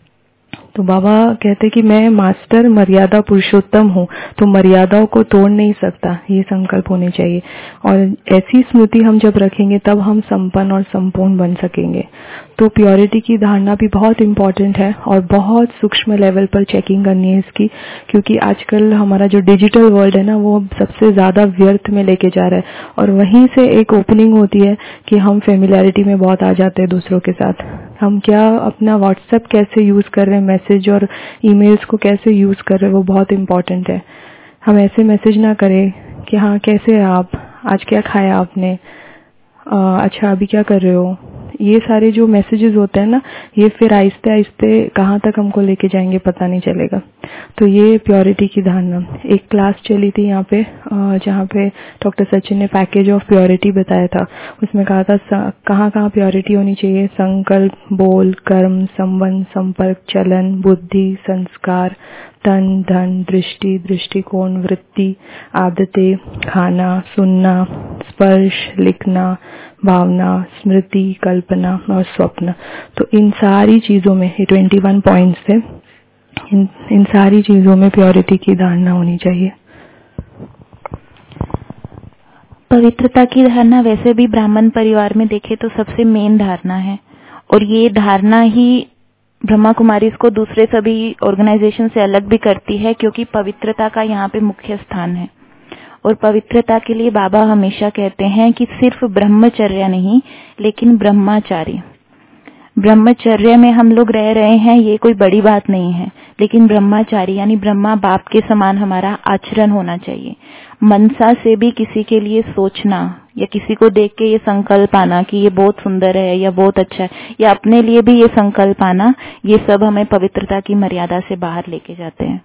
तो बाबा कहते कि मैं मास्टर मर्यादा पुरुषोत्तम हूँ, तो मर्यादाओं को तोड़ नहीं सकता, ये संकल्प होने चाहिए। और ऐसी स्मृति हम जब रखेंगे तब हम संपन्न और संपूर्ण बन सकेंगे। तो प्योरिटी की धारणा भी बहुत इम्पोर्टेंट है और बहुत सूक्ष्म लेवल पर चेकिंग करनी है इसकी, क्योंकि आजकल हमारा जो डिजिटल वर्ल्ड है ना, वो सबसे ज्यादा व्यर्थ में लेके जा रहा है। और वहीं से एक ओपनिंग होती है कि हम फेमिलियरिटी में बहुत आ जाते हैं दूसरों के साथ। हम क्या अपना व्हाट्सएप कैसे यूज कर रहे हैं, मैसेज और ईमेल्स को कैसे यूज कर रहे हैं, वो बहुत इम्पोर्टेंट है। हम ऐसे मैसेज ना करें कि हाँ कैसे है आप, आज क्या खाया आपने, आ, अच्छा अभी क्या कर रहे हो। ये सारे जो मैसेजेस होते हैं ना, ये फिर आहिस्ते आहिस्ते कहाँ तक हमको लेके जाएंगे पता नहीं चलेगा। तो ये प्योरिटी की धारणा। एक क्लास चली थी यहाँ पे, जहाँ पे डॉक्टर सचिन ने पैकेज ऑफ प्योरिटी बताया था। उसमें कहा था कहाँ कहाँ प्योरिटी होनी चाहिए: संकल्प, बोल, कर्म, संबंध, संपर्क, चलन, बुद्धि, संस्कार, तन, धन, दृष्टि, दृष्टिकोण, वृत्ति, आदतें, खाना, सुनना, स्पर्श, लिखना, भावना, स्मृति, कल्पना और स्वप्न। तो इन सारी चीजों में, ये इक्कीस पॉइंट्स थे, इन, इन सारी चीजों में प्योरिटी की धारणा होनी चाहिए। पवित्रता की धारणा वैसे भी ब्राह्मण परिवार में देखे तो सबसे मेन धारणा है, और ये धारणा ही ब्रह्मा कुमारी इसको दूसरे सभी ऑर्गेनाइजेशन से अलग भी करती है, क्योंकि पवित्रता का यहाँ पे मुख्य स्थान है। और पवित्रता के लिए बाबा हमेशा कहते हैं कि सिर्फ ब्रह्मचर्य नहीं, लेकिन ब्रह्मचारी। ब्रह्मचर्य में हम लोग रह रहे हैं, ये कोई बड़ी बात नहीं है, लेकिन ब्रह्मचारी यानी ब्रह्मा बाप के समान हमारा आचरण होना चाहिए। मनसा से भी किसी के लिए सोचना या किसी को देख के ये संकल्प आना कि ये बहुत सुंदर है या बहुत अच्छा है, या अपने लिए भी ये संकल्प आना, ये सब हमें पवित्रता की मर्यादा से बाहर लेके जाते हैं।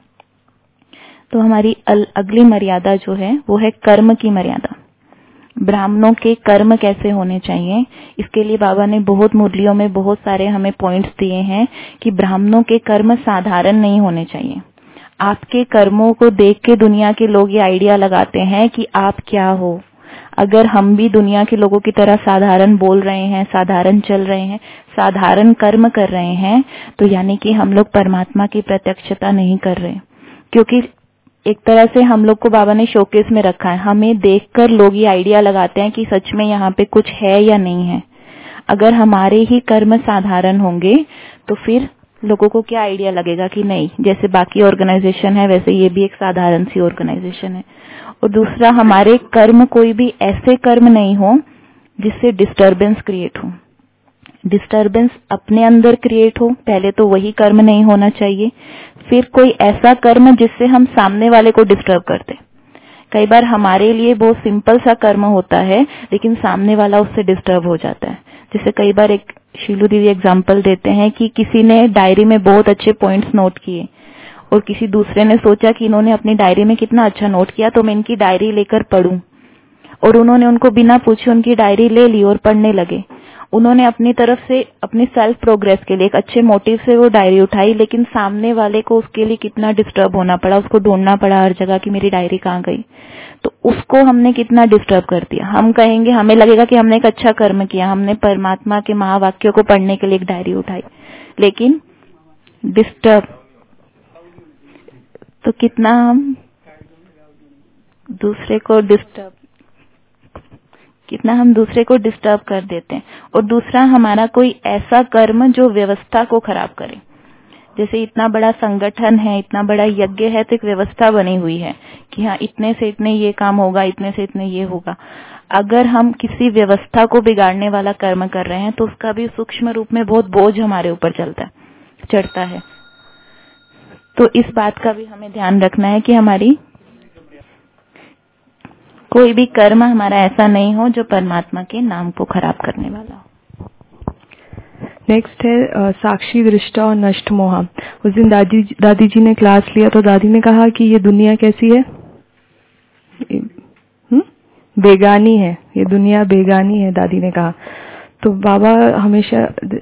तो हमारी अगली मर्यादा जो है वो है कर्म की मर्यादा। ब्राह्मणों के कर्म कैसे होने चाहिए, इसके लिए बाबा ने बहुत मुरलियों में बहुत सारे हमें पॉइंट्स दिए हैं कि ब्राह्मणों के कर्म साधारण नहीं होने चाहिए। आपके कर्मों को देख के दुनिया के लोग ये आइडिया लगाते हैं कि आप क्या हो। अगर हम भी दुनिया के लोगों की तरह साधारण बोल रहे हैं, साधारण चल रहे हैं, साधारण कर्म कर रहे हैं, तो यानी कि हम लोग परमात्मा की प्रत्यक्षता नहीं कर रहे। क्योंकि एक तरह से हम लोग को बाबा ने शोकेस में रखा है, हमें देखकर लोग ये आइडिया लगाते हैं कि सच में यहाँ पे कुछ है या नहीं है। अगर हमारे ही कर्म साधारण होंगे तो फिर लोगों को क्या आइडिया लगेगा कि नहीं, जैसे बाकी ऑर्गेनाइजेशन है वैसे ये भी एक साधारण सी ऑर्गेनाइजेशन है। और दूसरा, हमारे कर्म कोई भी ऐसे कर्म नहीं हो जिससे डिस्टर्बेंस क्रिएट हो। डिस्टर्बेंस अपने अंदर क्रिएट हो, पहले तो वही कर्म नहीं होना चाहिए। फिर कोई ऐसा कर्म जिससे हम सामने वाले को डिस्टर्ब करते। कई बार हमारे लिए बहुत सिंपल सा कर्म होता है लेकिन सामने वाला उससे डिस्टर्ब हो जाता है। जैसे कई बार एक शीलू दीदी एग्जांपल देते हैं कि किसी ने डायरी में बहुत अच्छे पॉइंट्स नोट किए और किसी दूसरे ने सोचा कि इन्होंने अपनी डायरी में कितना अच्छा नोट किया, तो मैं इनकी डायरी लेकर पढूं। और उन्होंने उनको बिना पूछे उनकी डायरी ले ली और पढ़ने लगे। उन्होंने अपनी तरफ से अपनी सेल्फ प्रोग्रेस के लिए एक अच्छे मोटिव से वो डायरी उठाई, लेकिन सामने वाले को उसके लिए कितना डिस्टर्ब होना पड़ा, उसको ढूंढना पड़ा हर जगह कि मेरी डायरी कहाँ गई। तो उसको हमने कितना डिस्टर्ब कर दिया। हम कहेंगे, हमें लगेगा कि हमने एक अच्छा कर्म किया, हमने परमात्मा के महावाक्यों को पढ़ने के लिए एक डायरी उठाई, लेकिन डिस्टर्ब तो कितना हम दूसरे को डिस्टर्ब कितना हम दूसरे को डिस्टर्ब कर देते हैं। और दूसरा, हमारा कोई ऐसा कर्म जो व्यवस्था को खराब करे। जैसे इतना बड़ा संगठन है, इतना बड़ा यज्ञ है, तो एक व्यवस्था बनी हुई है कि हाँ इतने से इतने ये काम होगा, इतने से इतने ये होगा। अगर हम किसी व्यवस्था को बिगाड़ने वाला कर्म कर रहे हैं तो उसका भी सूक्ष्म रूप में बहुत बोझ हमारे ऊपर चलता है चढ़ता है। तो इस बात का भी हमें ध्यान रखना है कि हमारी कोई भी कर्म हमारा ऐसा नहीं हो जो परमात्मा के नाम को खराब करने वाला हो। नेक्स्ट है साक्षी दृष्टा और नष्ट मोहा। उस दिन दादी दादी जी ने क्लास लिया तो दादी ने कहा कि ये दुनिया कैसी है, हुँ? बेगानी है, ये दुनिया बेगानी है, दादी ने कहा। तो बाबा हमेशा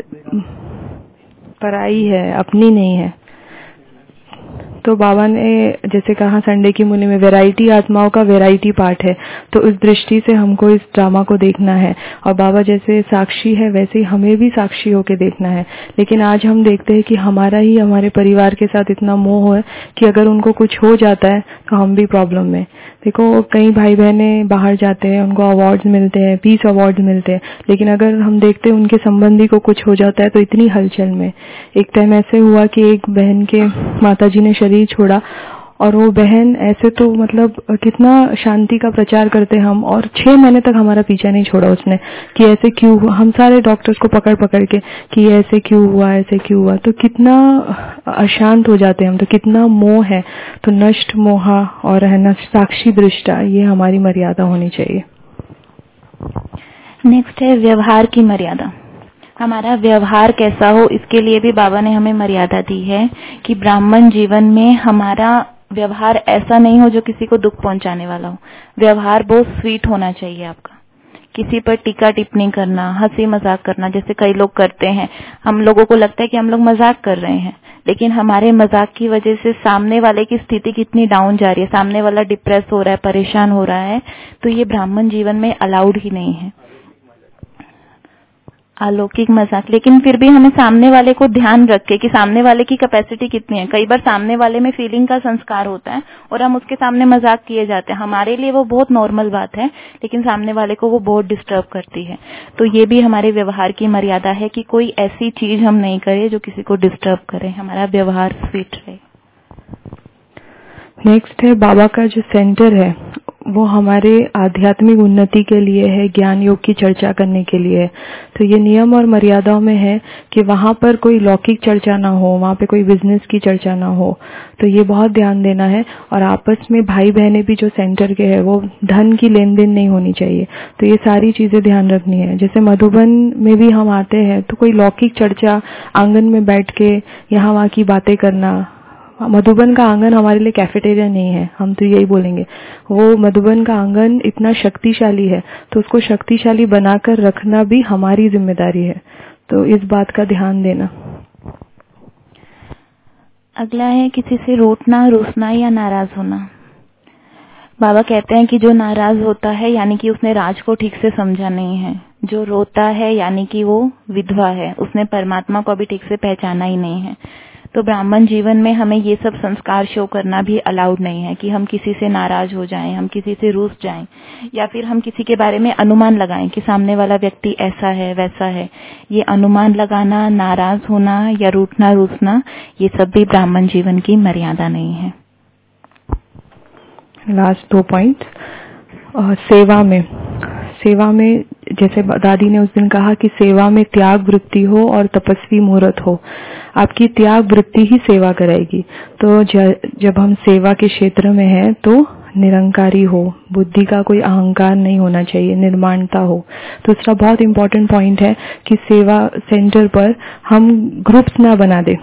पराई है, अपनी नहीं है। तो बाबा ने जैसे कहा संडे की मुनि में वैरायटी आत्माओं का वैरायटी पार्ट है, तो उस दृष्टि से हमको इस ड्रामा को देखना है। और बाबा जैसे साक्षी है वैसे ही हमें भी साक्षी होके देखना है। लेकिन आज हम देखते हैं कि हमारा ही हमारे परिवार के साथ इतना मोह है कि अगर उनको कुछ हो जाता है तो हम भी प्रॉब्लम में। देखो कई भाई बहने बाहर जाते हैं, उनको अवार्ड्स मिलते हैं, पीस अवार्ड्स मिलते हैं, लेकिन अगर हम देखते हैं उनके संबंधी को कुछ हो जाता है तो इतनी हलचल में। एक टाइम ऐसे हुआ कि एक बहन के माताजी ने शरीर छोड़ा और वो बहन ऐसे तो मतलब कितना शांति का प्रचार करते हम, और छह महीने तक हमारा पीछा नहीं छोड़ा उसने कि ऐसे क्यों हुआ। हम सारे डॉक्टर्स को पकड़ पकड़ के कि ऐसे क्यों हुआ, ऐसे क्यों हुआ। तो कितना अशांत हो जाते हैं हम, तो कितना मोह है। तो नष्ट मोहा और है ना साक्षी दृष्टा, ये हमारी मर्यादा होनी चाहिए। नेक्स्ट है व्यवहार की मर्यादा। हमारा व्यवहार कैसा हो, इसके लिए भी बाबा ने हमें मर्यादा दी है कि ब्राह्मण जीवन में हमारा व्यवहार ऐसा नहीं हो जो किसी को दुख पहुंचाने वाला हो। व्यवहार बहुत स्वीट होना चाहिए आपका। किसी पर टीका टिप्पणी करना, हंसी मजाक करना, जैसे कई लोग करते हैं, हम लोगों को लगता है कि हम लोग मजाक कर रहे हैं, लेकिन हमारे मजाक की वजह से सामने वाले की स्थिति कितनी डाउन जा रही है, सामने वाला डिप्रेस हो रहा है, परेशान हो रहा है। तो ये ब्राह्मण जीवन में अलाउड ही नहीं है, अलौकिक मजाक। लेकिन फिर भी हमें सामने वाले को ध्यान रख के कि सामने वाले की कैपेसिटी कितनी है। कई बार सामने वाले में फीलिंग का संस्कार होता है और हम उसके सामने मजाक किए जाते हैं, हमारे लिए वो बहुत नॉर्मल बात है, लेकिन सामने वाले को वो बहुत डिस्टर्ब करती है। तो ये भी हमारे व्यवहार की मर्यादा है कि कोई ऐसी चीज हम नहीं करें जो किसी को डिस्टर्ब करे, हमारा व्यवहार स्वीट रहे। नेक्स्ट है बाबा का जो सेंटर है वो हमारे आध्यात्मिक उन्नति के लिए है, ज्ञान योग की चर्चा करने के लिए है। तो ये नियम और मर्यादाओं में है कि वहाँ पर कोई लौकिक चर्चा ना हो, वहाँ पे कोई बिजनेस की चर्चा ना हो। तो ये बहुत ध्यान देना है। और आपस में भाई बहने भी जो सेंटर के है वो धन की लेन देन नहीं होनी चाहिए। तो ये सारी चीजें ध्यान रखनी है। जैसे मधुबन में भी हम आते हैं तो कोई लौकिक चर्चा आंगन में बैठ के यहाँ वहाँ की बातें करना, मधुबन का आंगन हमारे लिए कैफेटेरिया नहीं है, हम तो यही बोलेंगे। वो मधुबन का आंगन इतना शक्तिशाली है, तो उसको शक्तिशाली बनाकर रखना भी हमारी जिम्मेदारी है। तो इस बात का ध्यान देना। अगला है किसी से रूठना, रूसना या नाराज होना। बाबा कहते हैं कि जो नाराज होता है यानी कि उसने राज को ठीक से समझा नहीं है, जो रोता है यानी कि वो विधवा है, उसने परमात्मा को अभी ठीक से पहचाना ही नहीं है। तो ब्राह्मण जीवन में हमें ये सब संस्कार शो करना भी अलाउड नहीं है कि हम किसी से नाराज हो जाएं, हम किसी से रूठ जाएं, या फिर हम किसी के बारे में अनुमान लगाएं कि सामने वाला व्यक्ति ऐसा है वैसा है। ये अनुमान लगाना, नाराज होना या रूठना रूसना, ये सब भी ब्राह्मण जीवन की मर्यादा नहीं है। लास्ट दो पॉइंट। सेवा में सेवा में जैसे दादी ने उस दिन कहा कि सेवा में त्याग वृत्ति हो और तपस्वी मुहूर्त हो। आपकी त्याग वृत्ति ही सेवा कराएगी। तो जब हम सेवा के क्षेत्र में हैं तो निरंकारी हो, बुद्धि का कोई अहंकार नहीं होना चाहिए, निर्माणता हो। दूसरा बहुत इंपॉर्टेंट पॉइंट है कि सेवा सेंटर पर हम ग्रुप्स ना बना दे।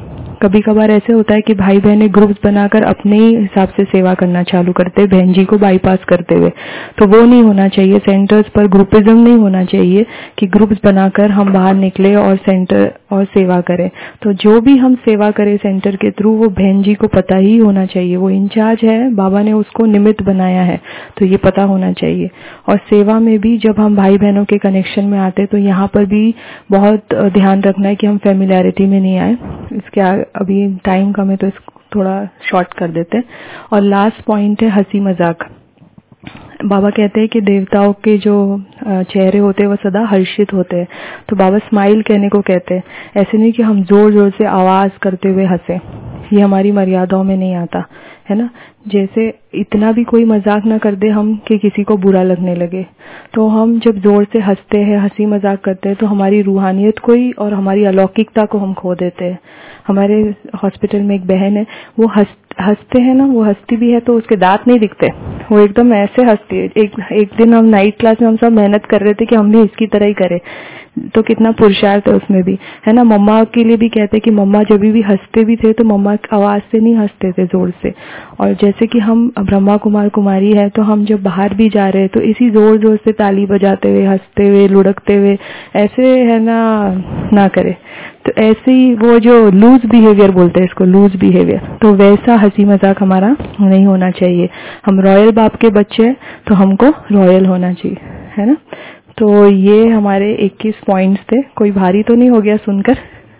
कभी कभार ऐसे होता है कि भाई बहनें ग्रुप्स बनाकर अपने ही हिसाब से सेवा करना चालू करते हैं, बहन जी को बाईपास करते हुए। तो वो नहीं होना चाहिए। सेंटर्स पर ग्रुपिज्म नहीं होना चाहिए कि ग्रुप्स बनाकर हम बाहर निकले और सेंटर और सेवा करें। तो जो भी हम सेवा करें सेंटर के थ्रू, वो बहन जी को पता ही होना चाहिए। वो इंचार्ज है, बाबा ने उसको निमित्त बनाया है, तो ये पता होना चाहिए। और सेवा में भी जब हम भाई बहनों के कनेक्शन में आते, तो यहाँ पर भी बहुत ध्यान रखना है कि हम फेमिलियरिटी में नहीं आए। इसके अभी टाइम कम है तो इसको थोड़ा शॉर्ट कर देते हैं। और लास्ट पॉइंट है हंसी मजाक। बाबा कहते हैं कि देवताओं के जो चेहरे होते हैं वो सदा हर्षित होते हैं। तो बाबा स्माइल कहने को कहते हैं। ऐसे नहीं कि हम जोर जोर से आवाज करते हुए हंसे, ये हमारी मर्यादाओं में नहीं आता है ना। जैसे इतना भी कोई मजाक ना कर दे हम कि किसी को बुरा लगने लगे। तो हम जब जोर से हंसते हैं, हंसी मजाक करते हैं, तो हमारी रूहानियत को ही और हमारी अलौकिकता को हम खो देते हैं। हमारे हॉस्पिटल में एक बहन है, वो हंस हंसते हैं ना, वो हंसती भी है तो उसके दांत नहीं दिखते, वो एकदम ऐसे हंसती है। एक एक दिन हम नाइट क्लास में हम सब मेहनत कर रहे थे कि हम भी इसकी तरह ही करें, तो कितना पुरुषार्थ है उसमें भी, है ना। मम्मा के लिए भी कहते कि मम्मा जब भी हंसते भी थे तो मम्मा आवाज से नहीं हंसते थे, जोर से। और जैसे कि हम ब्रह्मा कुमार कुमारी है, तो हम जब बाहर भी जा रहे हैं तो इसी जोर जोर से ताली बजाते हुए, हंसते हुए, लुढ़कते हुए, ऐसे है ना ना करे। तो ऐसे ही वो जो लूज बिहेवियर बोलते हैं इसको, लूज बिहेवियर, तो वैसा हंसी मजाक हमारा नहीं होना चाहिए। हम रॉयल बाप के बच्चे हैं तो हमको रॉयल होना चाहिए, है ना। तो ये हमारे इक्कीस पॉइंट्स थे। कोई भारी तो नहीं हो गया सुनकर?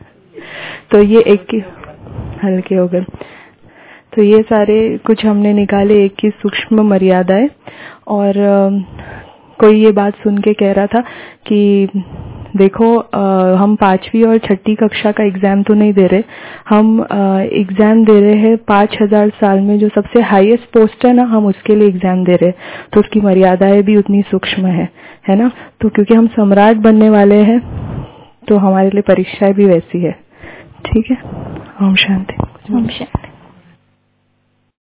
तो ये इक्कीस हल्के हो गए। तो ये सारे कुछ हमने निकाले, इक्कीस सूक्ष्म मर्यादाएं। और कोई ये बात सुन के कह रहा था कि देखो आ, हम पांचवी और छठी कक्षा का एग्जाम तो नहीं दे रहे, हम एग्जाम दे रहे हैं पांच हजार साल में जो सबसे हाईएस्ट पोस्ट है ना, हम उसके लिए एग्जाम दे रहे हैं। तो उसकी मर्यादाएं भी उतनी सूक्ष्म है, है ना। तो क्योंकि हम सम्राट बनने वाले हैं तो हमारे लिए परीक्षाएं भी वैसी है। ठीक है। ओम शांति। ओम शांति।